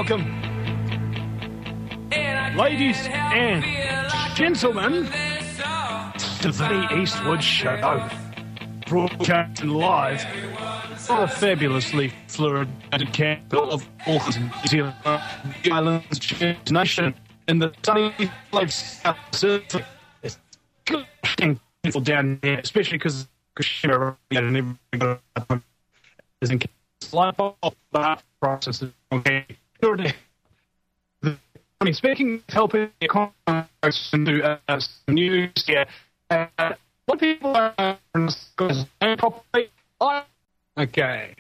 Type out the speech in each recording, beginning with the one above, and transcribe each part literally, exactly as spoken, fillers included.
welcome, ladies and gentlemen, to the Eastwood Show, broadcasting live from the fabulously fluid capital of Auckland, New Zealand, the island's nation, in the sunny South Pacific. It's good people down here, especially because is in life off the process. Okay, I mean, speaking of helping the economy to uh, some news here, uh, what people are properly. Okay,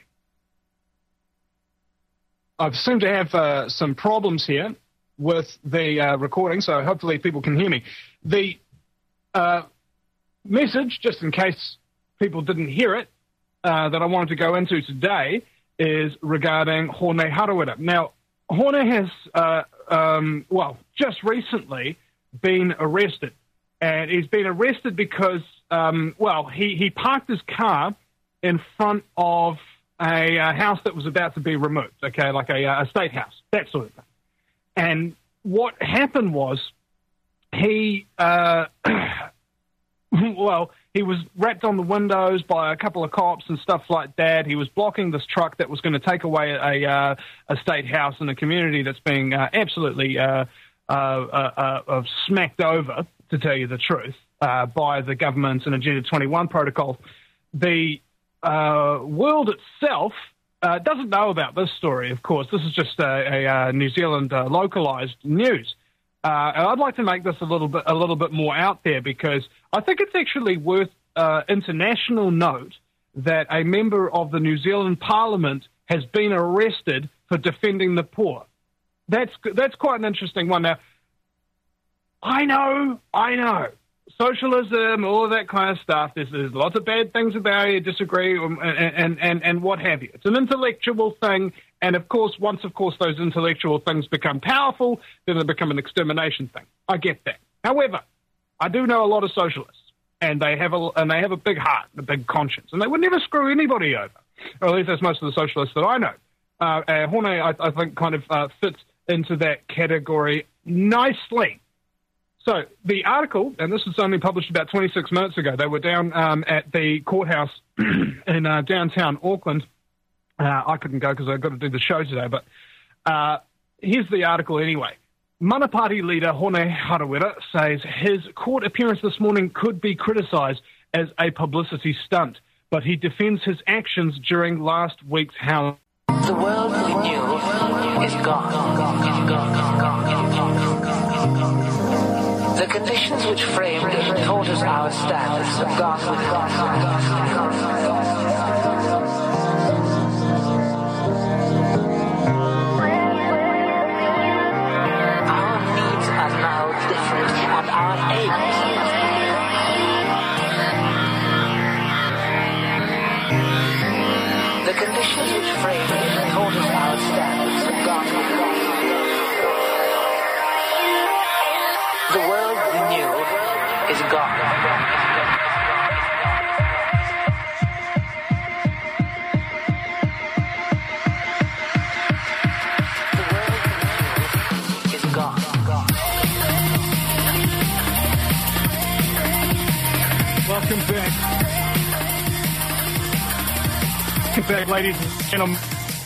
I seem to have uh, some problems here with the uh, recording, so hopefully people can hear me. The uh, message, just in case people didn't hear it, uh, that I wanted to go into today is regarding Hone Harawira. Now, Hone has, uh, um, well, just recently been arrested. And he's been arrested because, um, well, he, he parked his car in front of a, a house that was about to be removed, okay, like a, a state house, that sort of thing. And what happened was he, uh, well, he was wrapped on the windows by a couple of cops and stuff like that. He was blocking this truck that was going to take away a, uh, a state house in a community that's being uh, absolutely uh, uh, uh, uh, smacked over, to tell you the truth, uh, by the government and Agenda twenty-one protocol. The uh, world itself uh, doesn't know about this story, of course. This is just a, a, a New Zealand uh, localized news. Uh, and I'd like to make this a little bit a little bit more out there because I think it's actually worth uh, international note that a member of the New Zealand Parliament has been arrested for defending the poor. That's that's quite an interesting one. Now, I know, I know, socialism, all of that kind of stuff. There's, there's lots of bad things about it, disagree, and, and, and, and what have you. It's an intellectual thing. And, of course, once, of course, those intellectual things become powerful, then they become an extermination thing. I get that. However, I do know a lot of socialists, and they have a, and they have a big heart, a big conscience, and they would never screw anybody over. Or at least that's most of the socialists that I know. Uh, uh, Hone, I, I think, kind of uh, fits into that category nicely. So the article, and this was only published about twenty-six minutes ago, they were down um, at the courthouse in uh, downtown Auckland. Uh, I couldn't go because I've got to do the show today, but uh, here's the article anyway. Mana Party leader Hone Harawira says his court appearance this morning could be criticised as a publicity stunt, but he defends his actions during last week's House. The world we knew is gone, gone, gone, gone, gone, gone, gone. The conditions which framed and taught us our standards have gone with gone, gone, gone, gone, gone. Our needs are now different, and our aims. The conditions which framed and taught us our standards have gone with gone. The world we knew is gone. The world we knew is gone. Welcome back. Welcome back, ladies and gentlemen.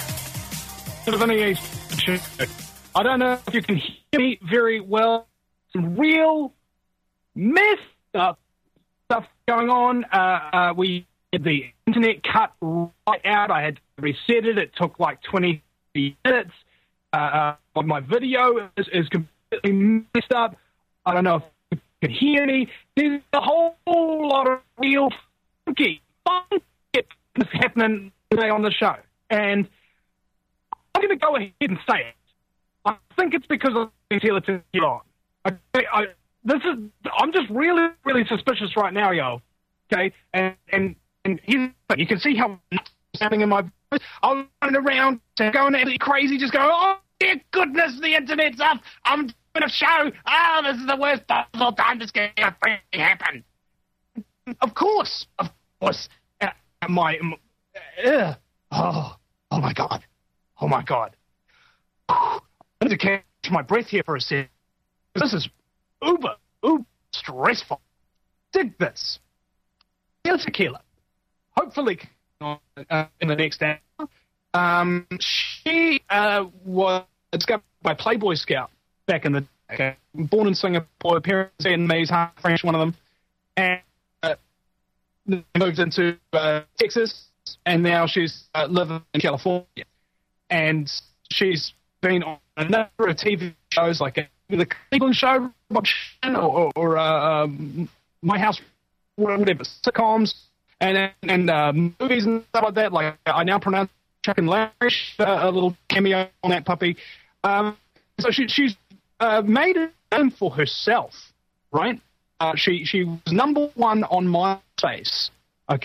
I don't know if you can hear me very well. Some real messed up stuff going on. Uh, uh, we had the internet cut right out. I had to reset it. It took like twenty minutes. Uh, uh, my video is, is completely messed up. I don't know if you can hear me. There's a whole lot of real funky, funky stuff happening today on the show. And I'm going to go ahead and say it. I think it's because of the utility on. I, I, this is. I'm just really, really suspicious right now, yo. Okay, and and and here's, you can see how happening in my. I'm running around, going absolutely crazy, just going, oh dear goodness, the internet's up. I'm doing a show. Oh, this is the worst possible time this can happen. Of course, of course. Uh, my, uh, oh, oh my god, oh my god. I need to catch my breath here for a second. This is uber, uber stressful. Dig this. Tequila Tequila. Hopefully uh, in the next hour. Um, she uh, was discovered by Playboy Scout back in the day. Okay. Born in Singapore, parents Vietnamese, half French, one of them. And uh, moved into uh, Texas, and now she's uh, living in California. And she's been on a number of T V shows like uh, the Cleveland Show, or, or, or uh, um, My House, whatever, sitcoms, and and uh, movies and stuff like that. Like I now pronounce Chuck and Larry, uh, a little cameo on that puppy. Um, so she, she's uh, made a name for herself, right? Uh, she she was number one on MySpace. Okay,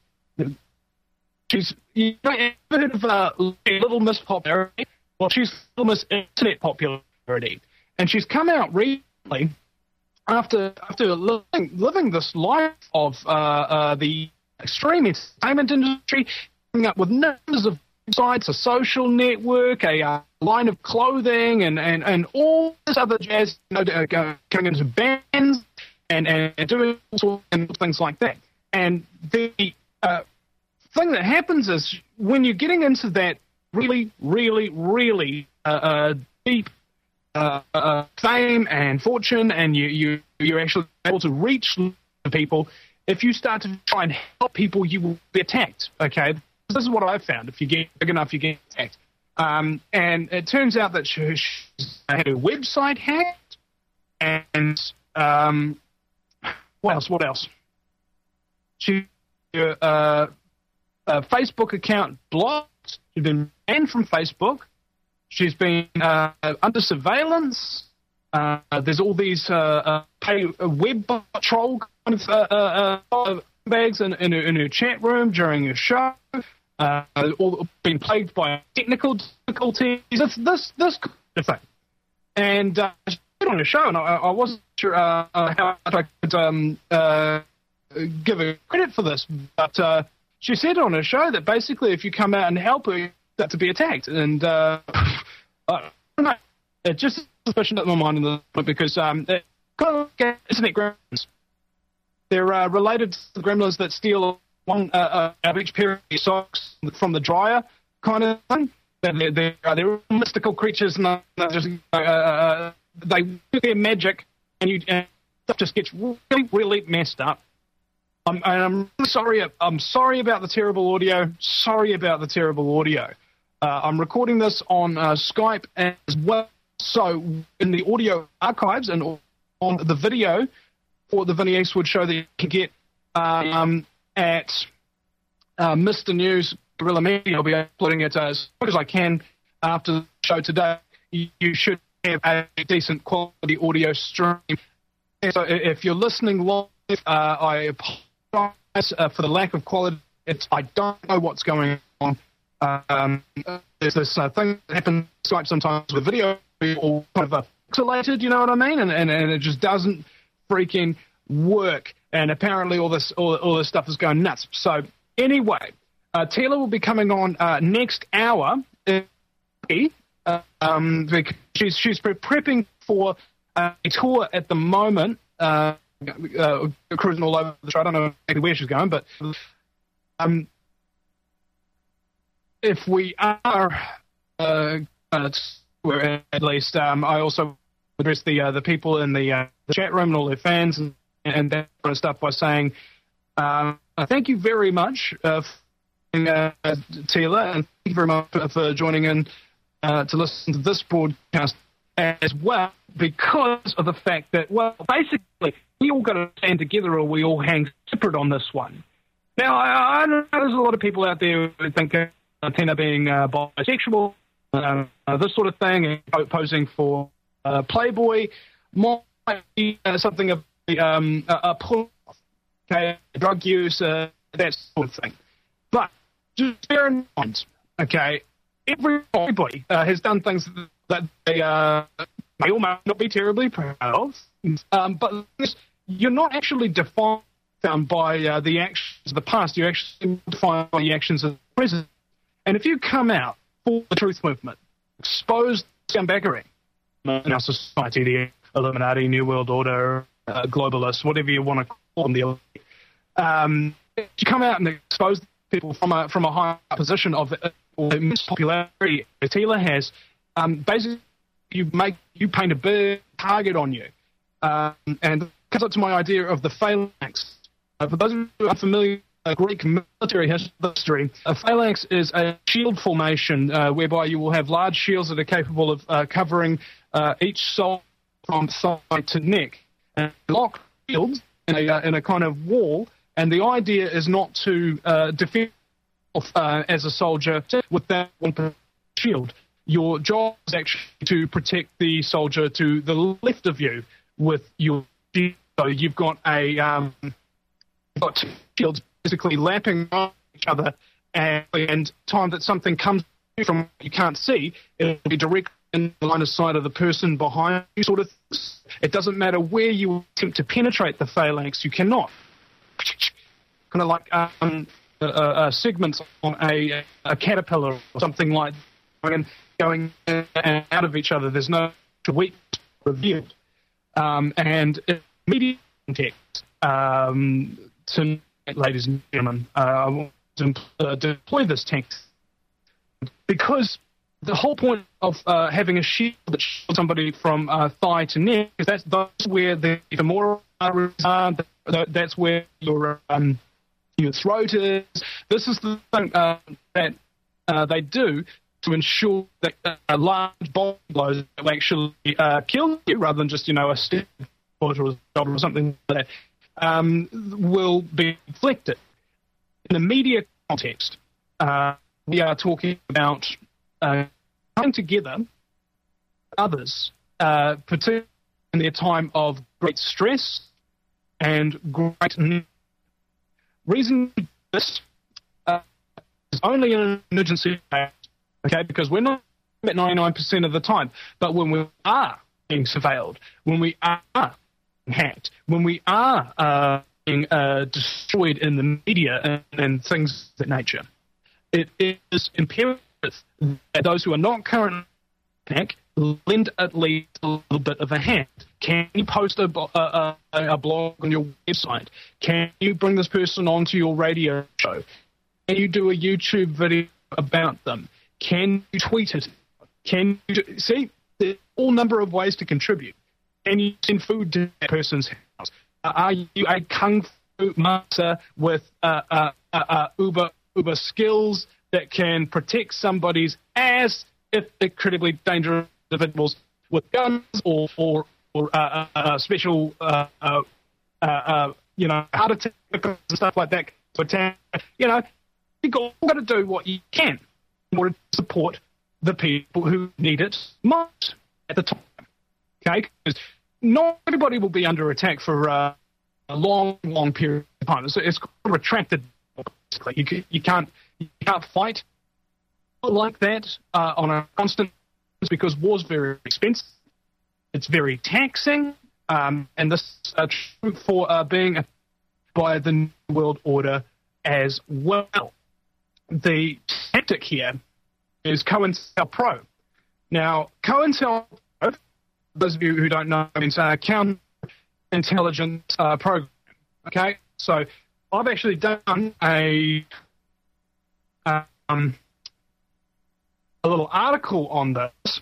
she's you know, ever heard of uh, Little Miss Popularity? Well, she's Little Miss Internet Popularity, and she's come out recently after after living, living this life of uh, uh, the extreme entertainment industry, coming up with numbers of sites, a social network, a uh, line of clothing, and, and, and all this other jazz, you know, uh, coming into bands and, and doing all sorts of things like that. And the uh, thing that happens is when you're getting into that really, really, really uh, uh, deep uh, uh, fame and fortune, and you, you, you're actually able to reach the people, if you start to try and help people, you will be attacked, okay? This is what I've found. If you get big enough, you get attacked. Um, and it turns out that she, she had her website hacked, and um, what else? What else? She her uh, uh, Facebook account blocked. She's been banned from Facebook. She's been uh, under surveillance. Uh, there's all these uh, uh, pay uh, web troll kind of uh, uh, uh, bags in, in, her, in her chat room during her show. Uh, all been plagued by technical difficulties. This this this kind of thing. And uh, she put on a show, and I, I wasn't sure uh, how I could um, uh, give her credit for this, but uh, she said on a show that basically if you come out and help her, you start to be attacked. And uh, I don't know. It just suspicion at my mind in the point because um, it kind of like internet gremlins. They're uh, related to the gremlins that steal one uh, uh, each pair of socks from the dryer, kind of thing. They're, they're, uh, they're mystical creatures, and they're just uh, uh, they do their magic, and you and stuff just gets really, really messed up. I'm, and I'm really sorry. I'm sorry about the terrible audio. Sorry about the terrible audio. Uh, I'm recording this on uh, Skype as well, so in the audio archives and on the video for the Vinny Eastwood show that you can get. Um, At uh, Mister News Guerrilla Media, I'll be uploading it as quick as I can after the show today. You, you should have a decent quality audio stream. And so if you're listening live, uh, I apologize uh, for the lack of quality. It's, I don't know what's going on. Um, there's this uh, thing that happens on Skype sometimes with video, all kind of uh, pixelated, you know what I mean? And, and, and it just doesn't freaking work. And apparently all this all, all this stuff is going nuts. So anyway, uh, Taylor will be coming on uh, next hour. Uh, um, because she's she's prepping for uh, a tour at the moment, uh, uh, cruising all over the show. I don't know exactly where she's going, but um, if we are, uh, uh, at least, um, I also address the uh, the people in the, uh, the chat room and all their fans and. and that kind of stuff by saying, uh, thank you very much, uh, for, uh, Taylor, and thank you very much for, for joining in uh, to listen to this broadcast as well, because of the fact that, well, basically, we all got to stand together or we all hang separate on this one. Now, I, I know there's a lot of people out there who think uh, Tina being uh, bisexual, uh, uh, this sort of thing, and posing for uh, Playboy might be uh, something of Um, a, a pull, okay, drug use, uh, that sort of thing. But just bear in mind, okay, everybody uh, has done things that they uh, may or may not be terribly proud of, um, but you're not actually defined by uh, the actions of the past. You're actually defined by the actions of the present. And if you come out for the truth movement, expose scumbaggery in our society, the Illuminati, New World Order, uh, globalists, whatever you want to call them, the elite. Um, you come out and expose people from a from a high position of uh, immense popularity Tila has. Um, basically, you make you paint a big target on you, um, and it comes up to my idea of the phalanx. Uh, for those who are familiar with uh, Greek military history, a phalanx is a shield formation uh, whereby you will have large shields that are capable of uh, covering uh, each soldier from thigh to neck, and lock shields in a uh, in a kind of wall. And the idea is not to uh, defend uh, as a soldier with that one shield. Your job is actually to protect the soldier to the left of you with your shield. So you've got a um, you've got two shields basically lapping on each other, and, and time that something comes from what you can't see, it'll be directly in the line of sight of the person behind you, sort of things. It doesn't matter where you attempt to penetrate the phalanx, you cannot. Kind of like um, uh, uh, segments on a, a caterpillar or something like that, and going in and out of each other. There's no weak revealed. Um, and in media context, um, tonight, ladies and gentlemen, uh, I want to uh, deploy this text because the whole point of uh, having a shield that shields somebody from uh, thigh to neck is that's, that's where the femoral arteries are. That's where your um, your throat is. This is the thing uh, that uh, they do to ensure that uh, large body blows will actually uh, kill you rather than just, you know, a step or a shoulder or something like that, um, will be inflicted. In the media context, uh, we are talking about uh, coming together others, uh, particularly in their time of great stress and great need. Reason for this uh, is only in an emergency case, okay, because we're not at ninety-nine percent of the time, but when we are being surveilled, when we are being hacked, when we are uh, being uh, destroyed in the media and, and things of that nature, it is imperative that those who are not currently hacked lend at least a little bit of a hand. Can you post a, a, a blog on your website? Can you bring this person onto your radio show? Can you do a YouTube video about them? Can you tweet it? Can you do, see, there's a whole number of ways to contribute. Can you send food to that person's house? Uh, are you a kung fu master with uh, uh, uh, uh, uber uber skills that can protect somebody's ass if incredibly dangerous individuals with guns or or, or uh, uh, special uh, uh, uh, uh, you know, heart attack and stuff like that to attack? You know, you've got to do what you can in order to support the people who need it most at the time. Okay, because not everybody will be under attack for uh, a long, long period of time. It's, it's retracted. Basically, you, you can't you can't fight like that uh, on a constant basis because war's very expensive. It's very taxing, um, and this is uh, true for uh, being a, by the New World Order as well. The tactic here is COINTELPRO. Now, COINTELPRO, those of you who don't know, means uh, counterintelligence uh, program. Okay, so I've actually done a um, a little article on this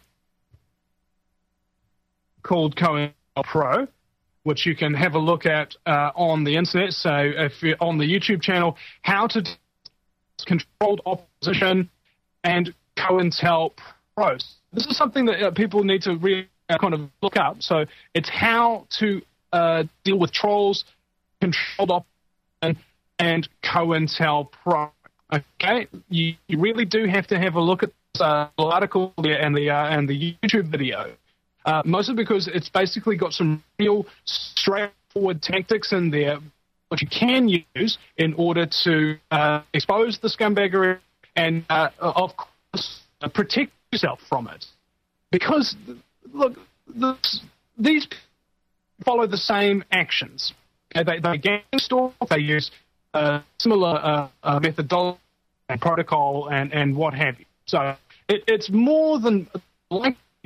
called COINTELPRO, which you can have a look at uh, on the internet. So if you're on the YouTube channel, how to controlled opposition and COINTELPRO. This is something that uh, people need to really uh, kind of look up. So it's how to uh, deal with trolls, controlled opposition, and COINTELPRO. Okay, you, you really do have to have a look at this uh, article there and the uh, and the YouTube video. Uh, mostly because it's basically got some real straightforward tactics in there which you can use in order to uh, expose the scumbaggery and, uh, of course, uh, protect yourself from it. Because, look, this, these follow the same actions. Okay, they, they gang stalk, they use uh, similar uh, uh, methodology and protocol and, and what have you. So it, it's more than likely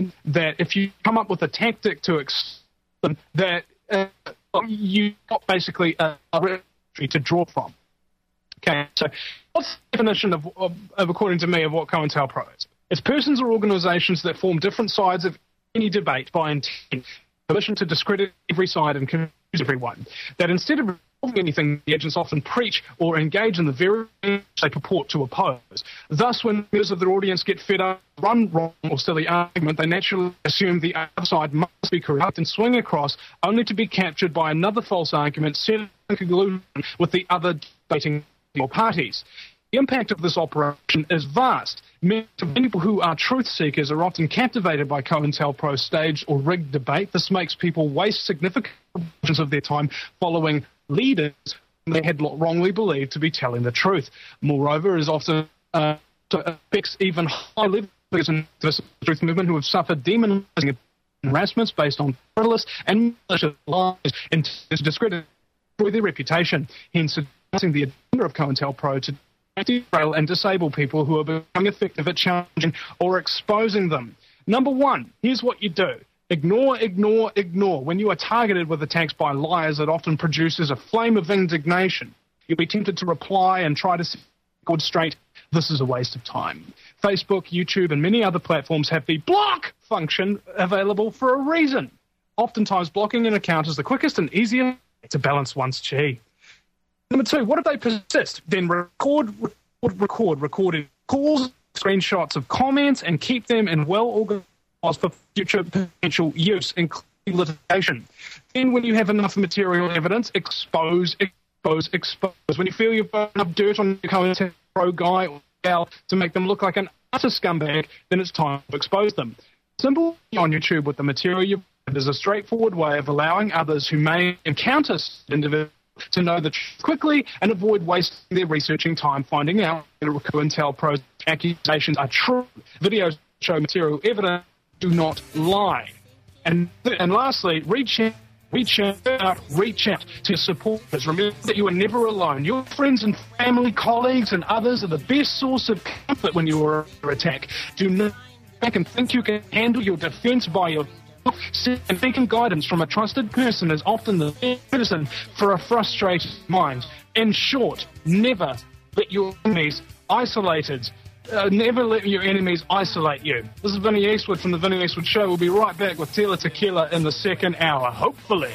that if you come up with a tactic to explain that uh, you've got basically a, a registry to draw from. Okay, so what's the definition of, of, of, according to me, of what COINTELPRO is? It's persons or organisations that form different sides of any debate by intent, permission to discredit every side and confuse everyone. That instead of resolving anything, the agents often preach or engage in the very things they purport to oppose. Thus, when members of their audience get fed up, run wrong or silly argument, they naturally assume the other side must be correct and swing across, only to be captured by another false argument, set in conclusion with the other debating parties. The impact of this operation is vast. Many people who are truth seekers are often captivated by COINTELPRO's staged or rigged debate. This makes people waste significant portions of their time following leaders they had wrongly believed to be telling the truth. Moreover, it is often uh, affects even high-level figures in the truth movement who have suffered demonizing harassments based on frivolous and malicious lies intended to discredit their reputation. Hence, announcing the agenda of COINTELPRO to derail and disable people who are becoming effective at challenging or exposing them. Number one, here's what you do. Ignore, ignore, ignore. When you are targeted with attacks by liars, it often produces a flame of indignation. You'll be tempted to reply and try to set the record straight. This is a waste of time. Facebook, YouTube, and many other platforms have the block function available for a reason. Oftentimes, blocking an account is the quickest and easiest way to balance one's chi. Number two, what if they persist? Then record, record, record, recorded calls, screenshots of comments, and keep them in well-organized files for future potential use, including litigation. Then when you have enough material evidence, expose, expose, expose. When you feel you've got enough dirt on your COINTELPRO guy or gal to make them look like an utter scumbag, then it's time to expose them. Simple on YouTube with the material you've got is a straightforward way of allowing others who may encounter individuals to know the truth quickly and avoid wasting their researching time finding out whether COINTELPRO's accusations are true. Videos show material evidence do not lie. And and lastly, reach out, reach out, reach out to your supporters. Remember that you are never alone. Your friends and family, colleagues and others are the best source of comfort when you are under attack. Do not back and think you can handle your defense by yourself. And seeking guidance from a trusted person is often the best medicine for a frustrated mind. In short, never let your enemies isolated. Uh, never let your enemies isolate you. This is Vinny Eastwood from the Vinny Eastwood Show. We'll be right back with Tila Tequila in the second hour, hopefully.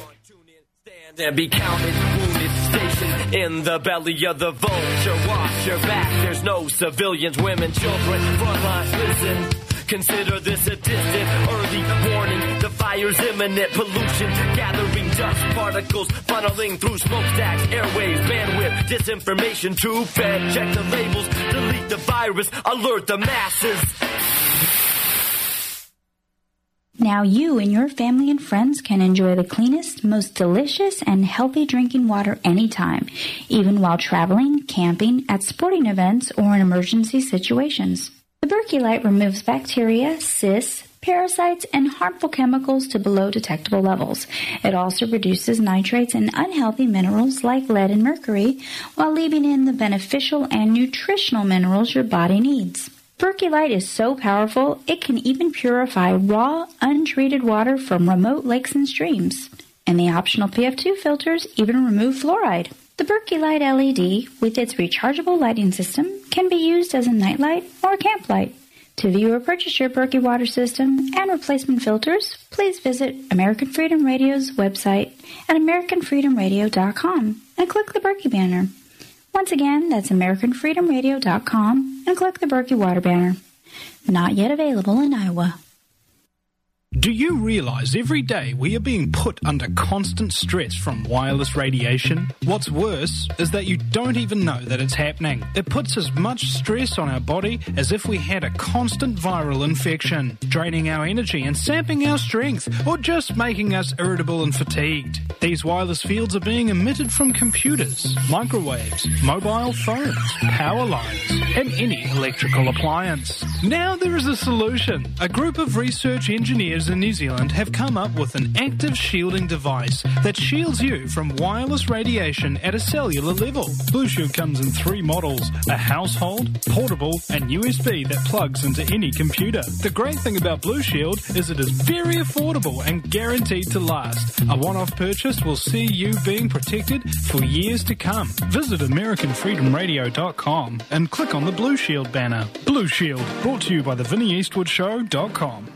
Stand and be counted, wounded, stationed in the belly of the vulture. Watch your back, there's no civilians, women, children, front lines, listen. Consider this a distant early warning. The fire's imminent, pollution gathering dust particles funneling through smokestacks, airwaves, bandwidth, disinformation, too fed. Check the labels, delete the virus, alert the masses. Now you and your family and friends can enjoy the cleanest, most delicious, and healthy drinking water anytime, even while traveling, camping, at sporting events, or in emergency situations. The Berkey Light removes bacteria, cysts, parasites, and harmful chemicals to below detectable levels. It also reduces nitrates and unhealthy minerals like lead and mercury, while leaving in the beneficial and nutritional minerals your body needs. Berkey Light is so powerful, it can even purify raw, untreated water from remote lakes and streams. And the optional P F two filters even remove fluoride. The Berkey Light L E D, with its rechargeable lighting system, can be used as a nightlight or a camp light. To view or purchase your Berkey water system and replacement filters, please visit American Freedom Radio's website at american freedom radio dot com and click the Berkey banner. Once again, that's american freedom radio dot com and click the Berkey water banner. Not yet available in Iowa. Do you realize every day we are being put under constant stress from wireless radiation? What's worse is that you don't even know that it's happening. It puts as much stress on our body as if we had a constant viral infection, draining our energy and sapping our strength, or just making us irritable and fatigued. These wireless fields are being emitted from computers, microwaves, mobile phones, power lines, and any electrical appliance. Now there is a solution. A group of research engineers operators in New Zealand have come up with an active shielding device that shields you from wireless radiation at a cellular level. Blue Shield comes in three models: a household, portable, and U S B that plugs into any computer. The great thing about Blue Shield is it is very affordable and guaranteed to last. A one-off purchase will see you being protected for years to come. Visit American Freedom Radio dot com and click on the Blue Shield banner. Blue Shield, brought to you by the Vinnie Eastwood Show dot com.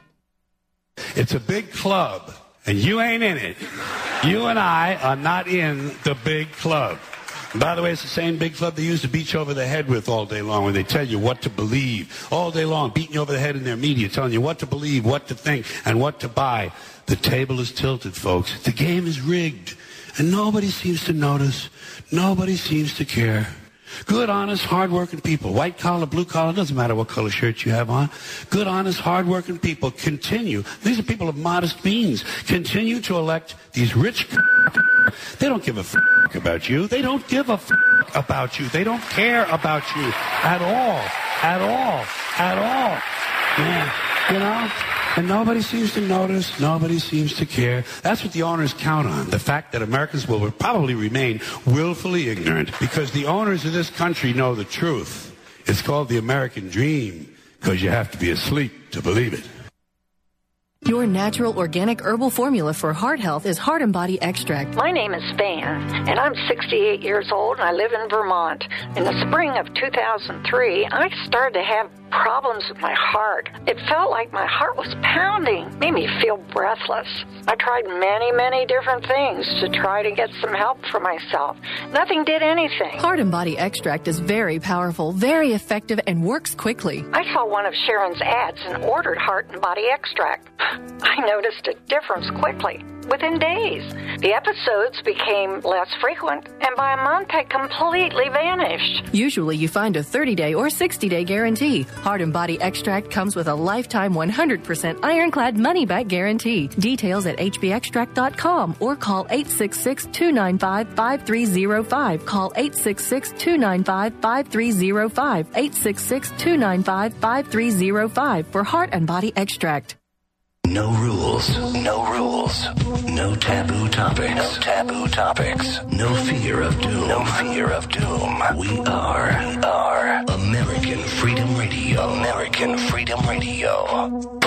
It's a big club, and you ain't in it. You and I are not in the big club. And by the way, it's the same big club they used to beat you over the head with all day long when they tell you what to believe. All day long, beating you over the head in their media, telling you what to believe, what to think, and what to buy. The table is tilted, folks. The game is rigged, and nobody seems to notice. Nobody seems to care. Good, honest, hard-working people, white collar, blue collar, doesn't matter what color shirt you have on. Good, honest, hard-working people continue. These are people of modest means. Continue to elect these rich. They don't give a f- about you. They don't give a f- about you. They don't care about you at all, at all, at all. Yeah, you know. And nobody seems to notice. Nobody seems to care. That's what the owners count on. The fact that Americans will probably remain willfully ignorant because the owners of this country know the truth. It's called the American dream because you have to be asleep to believe it. Your natural organic herbal formula for heart health is Heart and Body Extract. My name is Van, and I'm sixty-eight years old, and I live in Vermont. In the spring of two thousand three, I started to have problems with my heart. It felt like my heart was pounding, made me feel breathless. I tried many, many different things to try to get some help for myself. Nothing did anything. Heart and Body Extract is very powerful, very effective, and works quickly. I saw one of Sharon's ads and ordered Heart and Body Extract. I noticed a difference quickly, within days. The episodes became less frequent, and by a month had completely vanished. Usually you find a thirty-day or sixty-day guarantee. Heart and Body Extract comes with a lifetime one hundred percent ironclad money-back guarantee. Details at h b extract dot com or call eight six six, two nine five, five three zero five. Call eight six six, two nine five, five three zero five. eight six six, two nine five, five three zero five for Heart and Body Extract. No rules, no rules, no taboo topics, no taboo topics, no fear of doom, no fear of doom. We are, we are American Freedom Radio, American Freedom Radio.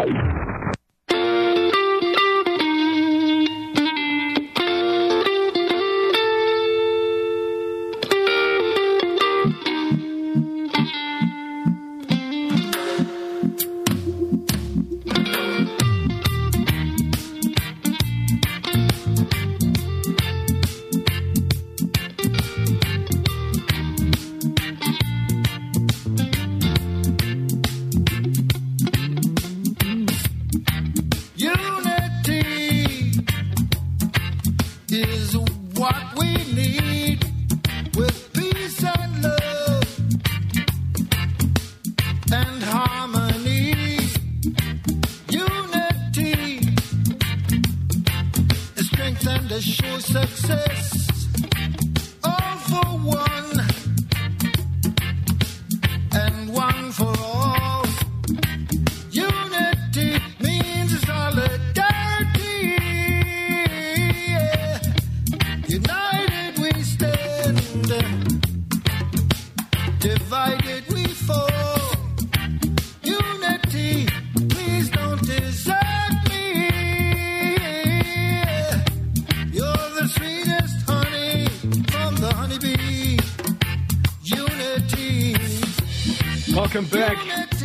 Welcome back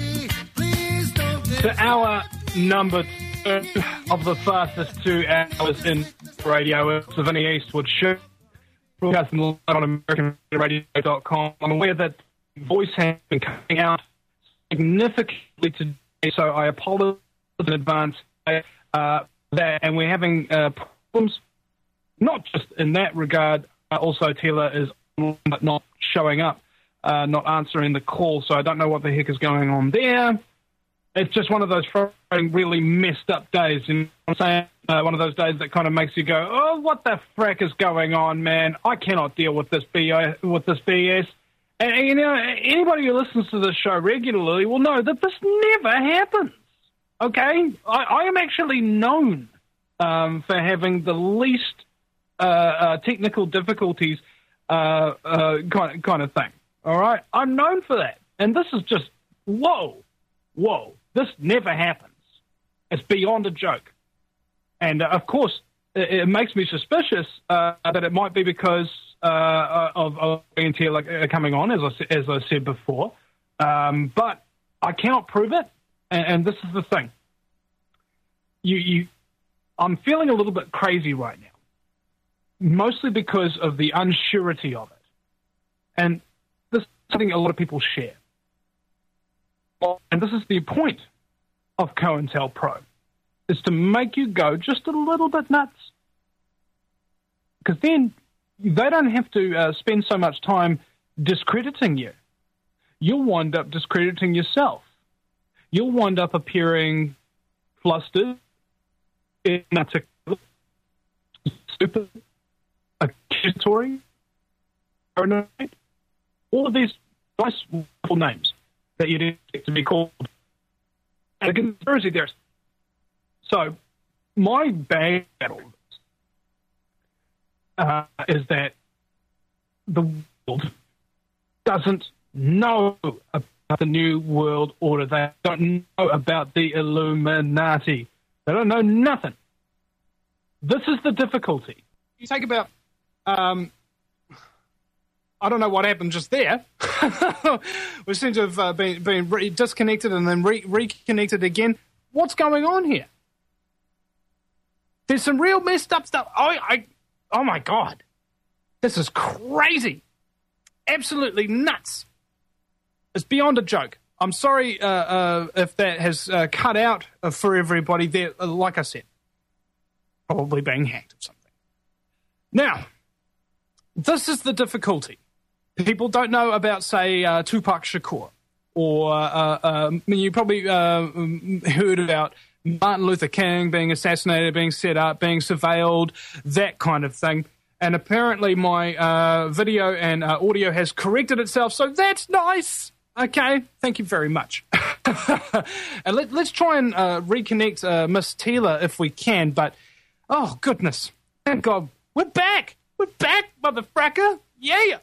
to hour number two of the fastest two hours in radio. It's the Vinnie Eastwood Show, broadcasting live on American Radio dot com. I'm aware that voice has been coming out significantly today, so I apologize in advance uh, that, and we're having uh, problems, not just in that regard. Uh, also, Taylor is on, but not showing up. Uh, not answering the call, so I don't know what the heck is going on there. It's just one of those frustrating, really messed up days. You know what I'm saying? Uh, one of those days that kind of makes you go, oh, what the frack is going on, man? I cannot deal with this B S. With this B S. And, and, you know, anybody who listens to this show regularly will know that this never happens. okay? I, I am actually known um, for having the least uh, uh, technical difficulties uh, uh, kind, kind of thing, all right? I'm known for that. And this is just, whoa, whoa, this never happens. It's beyond a joke. And, uh, of course, it, it makes me suspicious uh, that it might be because uh, of, of B N T like, uh, coming on, as I, as I said before. Um, but I cannot prove it, and, and this is the thing. You, you, I'm feeling a little bit crazy right now, mostly because of the unsurety of it. And this is something a lot of people share. And this is the point of COINTELPRO, is to make you go just a little bit nuts. Because then they don't have to uh, spend so much time discrediting you. You'll wind up discrediting yourself. You'll wind up appearing flustered, inarticulate, stupid, accusatory, paranoid, all of these nice, wonderful names that you'd expect to be called a conspiracy theorist. So, my bad battle uh, is that the world doesn't know about the New World Order. They don't know about the Illuminati. They don't know nothing. This is the difficulty. You take about, um, I don't know what happened just there. We seem to have uh, been, been re- disconnected and then re- reconnected again. What's going on here? There's some real messed up stuff. Oh, I, oh my God. This is crazy. Absolutely nuts. It's beyond a joke. I'm sorry uh, uh, if that has uh, cut out uh, for everybody there. Uh, like I said, probably being hacked or something. Now, this is the difficulty. People don't know about, say, uh, Tupac Shakur, or uh, uh, you probably uh, heard about Martin Luther King being assassinated, being set up, being surveilled, that kind of thing. And apparently my uh, video and uh, audio has corrected itself, so that's nice. Okay, thank you very much. And let, let's try and uh, reconnect uh, Miss Taylor if we can, but, oh, goodness. Thank God. We're back. We're back, motherfracker. Yeah.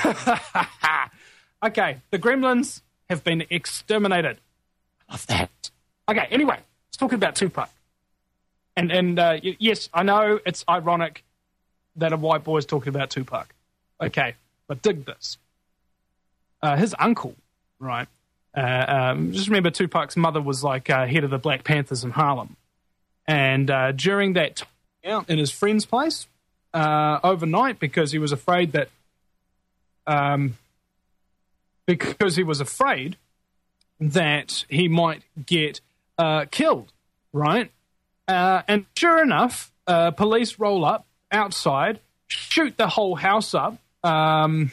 Okay, the gremlins have been exterminated. I love that. Okay, anyway, let's talk about Tupac. And, and uh, y- yes, I know it's ironic that a white boy is talking about Tupac. Okay, but dig this. Uh, his uncle, right? Uh, um, just remember Tupac's mother was like uh, head of the Black Panthers in Harlem. And uh, during that time out in his friend's place uh, overnight, because he was afraid that um, because he was afraid that he might get uh, killed, right? Uh, and sure enough, uh, police roll up outside, shoot the whole house up, um,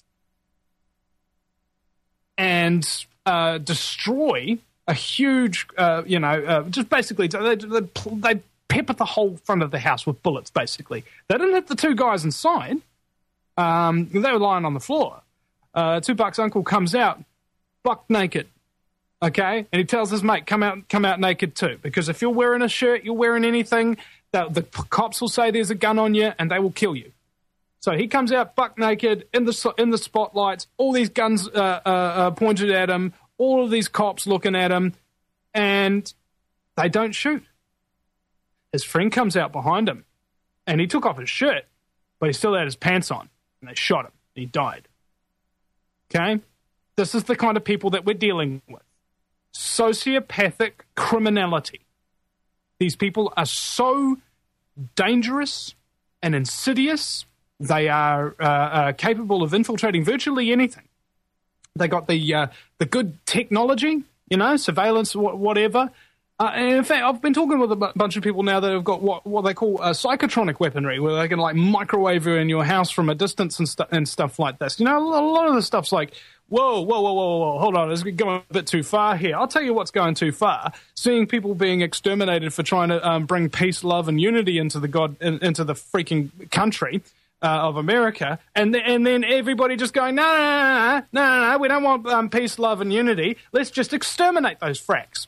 and uh, destroy a huge, uh, you know, uh, just basically they, they, they pepper the whole front of the house with bullets, basically. They didn't hit the two guys inside. Um, they were lying on the floor. Uh, Tupac's uncle comes out, buck naked, okay? And he tells his mate, come out come out naked too, because if you're wearing a shirt, you're wearing anything, the, the cops will say there's a gun on you and they will kill you. So he comes out buck naked in the in the spotlights, all these guns uh, uh, uh, pointed at him, all of these cops looking at him, and they don't shoot. His friend comes out behind him, and he took off his shirt, but he still had his pants on, and they shot him, and he died. Okay? This is the kind of people that we're dealing with. Sociopathic criminality. These people are so dangerous and insidious. They are uh, uh, capable of infiltrating virtually anything. They got the uh, the good technology, you know, surveillance, wh- whatever. Uh, and in fact, I've been talking with a b- bunch of people now that have got what, what they call uh, psychotronic weaponry, where they can like microwave you in your house from a distance and, stu- and stuff like this. You know, a lot of the stuff's like, whoa, whoa, whoa, whoa, whoa, hold on, it's going a bit too far here. I'll tell you what's going too far. Seeing people being exterminated for trying to um, bring peace, love, and unity into the god in, into the freaking country uh, of America, and th- and then everybody just going, no, no, no, no, no, no, no, we don't want um, peace, love, and unity. Let's just exterminate those fracks.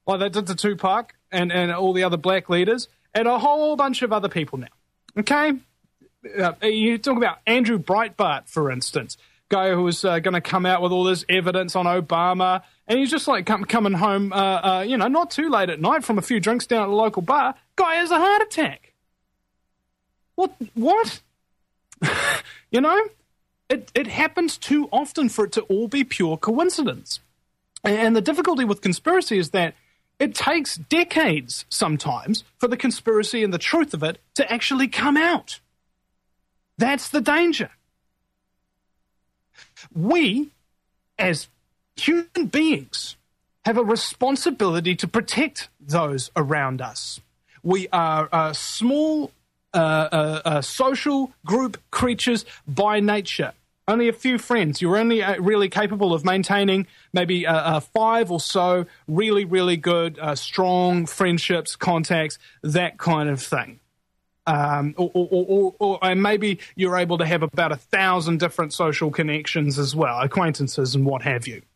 like they did to Tupac and, and all the other black leaders, and a whole bunch of other people now. Okay? Uh, you talk about Andrew Breitbart, for instance, guy who was uh, going to come out with all this evidence on Obama, and he's just like come, coming home, uh, uh, you know, not too late at night from a few drinks down at the local bar. Guy has a heart attack. What? What? You know? It, it happens too often for it to all be pure coincidence. And the difficulty with conspiracy is that it takes decades sometimes for the conspiracy and the truth of it to actually come out. That's the danger. We, as human beings, have a responsibility to protect those around us. We are uh, small uh, uh, uh, social group creatures by nature. Only a few friends. You're only uh, really capable of maintaining maybe uh, uh, five or so really, really good, uh, strong friendships, contacts, that kind of thing. Um, or, or, or, or and maybe you're able to have about a thousand different social connections as well, acquaintances and what have you.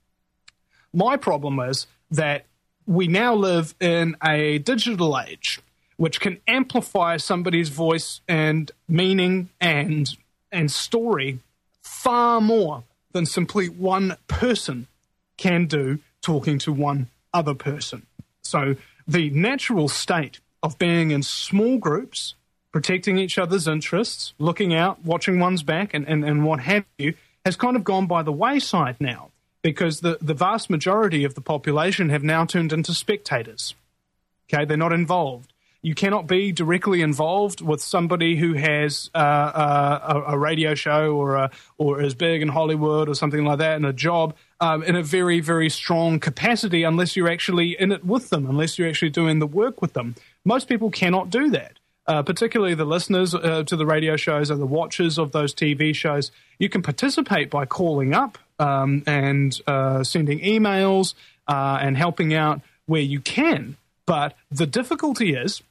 My problem is that we now live in a digital age, which can amplify somebody's voice and meaning and and story far more than simply one person can do talking to one other person. So the natural state of being in small groups, protecting each other's interests, looking out, watching one's back, and, and, and what have you, has kind of gone by the wayside now, because the, the vast majority of the population have now turned into spectators. Okay, they're not involved. You cannot be directly involved with somebody who has uh, uh, a, a radio show or a, or is big in Hollywood or something like that, and a job um, in a very, very strong capacity unless you're actually in it with them, unless you're actually doing the work with them. Most people cannot do that, uh, particularly the listeners uh, to the radio shows and the watchers of those T V shows. You can participate by calling up um, and uh, sending emails uh, and helping out where you can. But the difficulty is,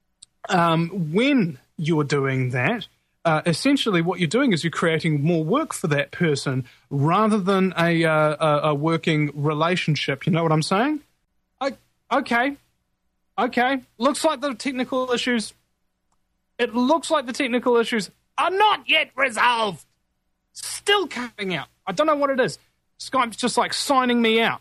Um, when you're doing that, uh, essentially what you're doing is you're creating more work for that person rather than a, uh, a, a working relationship. You know what I'm saying? I, okay. Okay. Looks like the technical issues, it looks like the technical issues are not yet resolved. Still coming out. I don't know what it is. Skype's just like signing me out.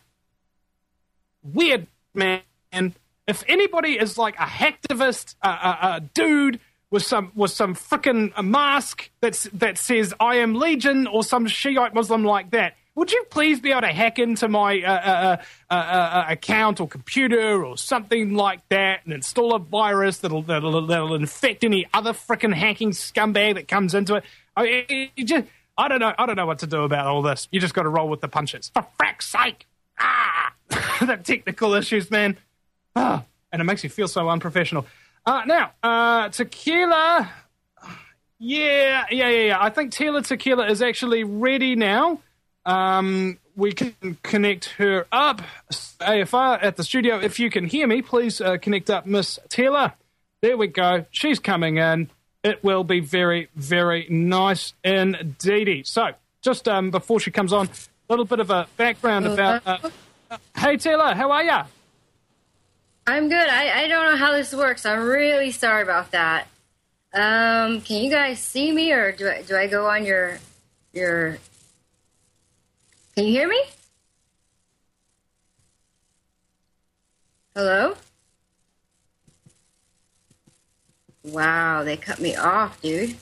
Weird, man. If anybody is like a hacktivist, a, a, a dude with some with some frickin' mask that's, that says I am Legion or some Shiite Muslim like that, would you please be able to hack into my uh, uh, uh, uh, account or computer or something like that and install a virus that'll that'll, that'll infect any other frickin' hacking scumbag that comes into it? I, you just, I don't know. I don't know what to do about all this. You just got to roll with the punches. For frack's sake! Ah, the technical issues, man. Ah, and it makes you feel so unprofessional. Uh, now, uh, Tequila, yeah, yeah, yeah, yeah. I think Tila Tequila is actually ready now. Um, we can connect her up. A F R at the studio. If you can hear me, please uh, connect up Miss Tila. There we go. She's coming in. It will be very, very nice indeed. So, just um, before she comes on, a little bit of a background about... Uh, uh, hey, Tila, how are you? I'm good. I, I don't know how this works. I'm really sorry about that. Um, can you guys see me, or do I, do I go on your your? Can you hear me? Hello? Wow, they cut me off, dude.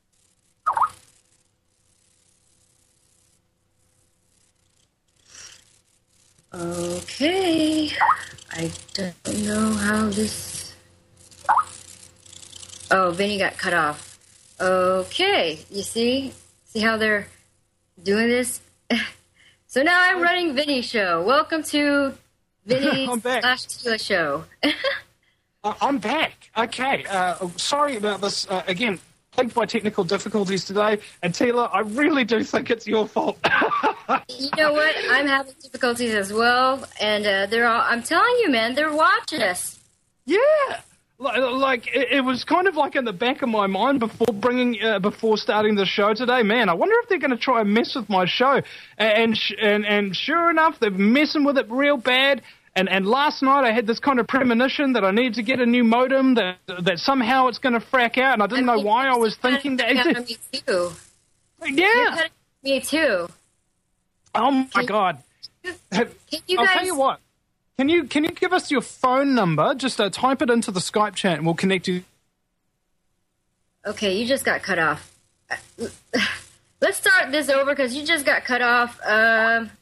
Okay. I don't know how this... Oh, Vinny got cut off. Okay, you see? See how they're doing this? So now I'm running Vinny's show. Welcome to Vinny's slash Tequila show. uh, I'm back. Okay. Uh, sorry about this. Uh, again, plagued by technical difficulties today. And Tila, I really do think it's your fault. You know what? I'm having difficulties as well, and uh, they're all, I'm telling you, man, they're watching us. Yeah. Like, it, it was kind of like in the back of my mind before bringing, uh, before starting the show today. Man, I wonder if they're going to try and mess with my show. And, and and and sure enough, they're messing with it real bad. And and last night I had this kind of premonition that I needed to get a new modem, that that somehow it's going to frack out, and I didn't I mean, know why I was thinking that. Me too. Yeah. Me too. Oh my can God. You, can you I'll guys... tell you what. Can you can you give us your phone number? Just uh, type it into the Skype chat, and we'll connect you. Okay, you just got cut off. Let's start this over because you just got cut off. Um...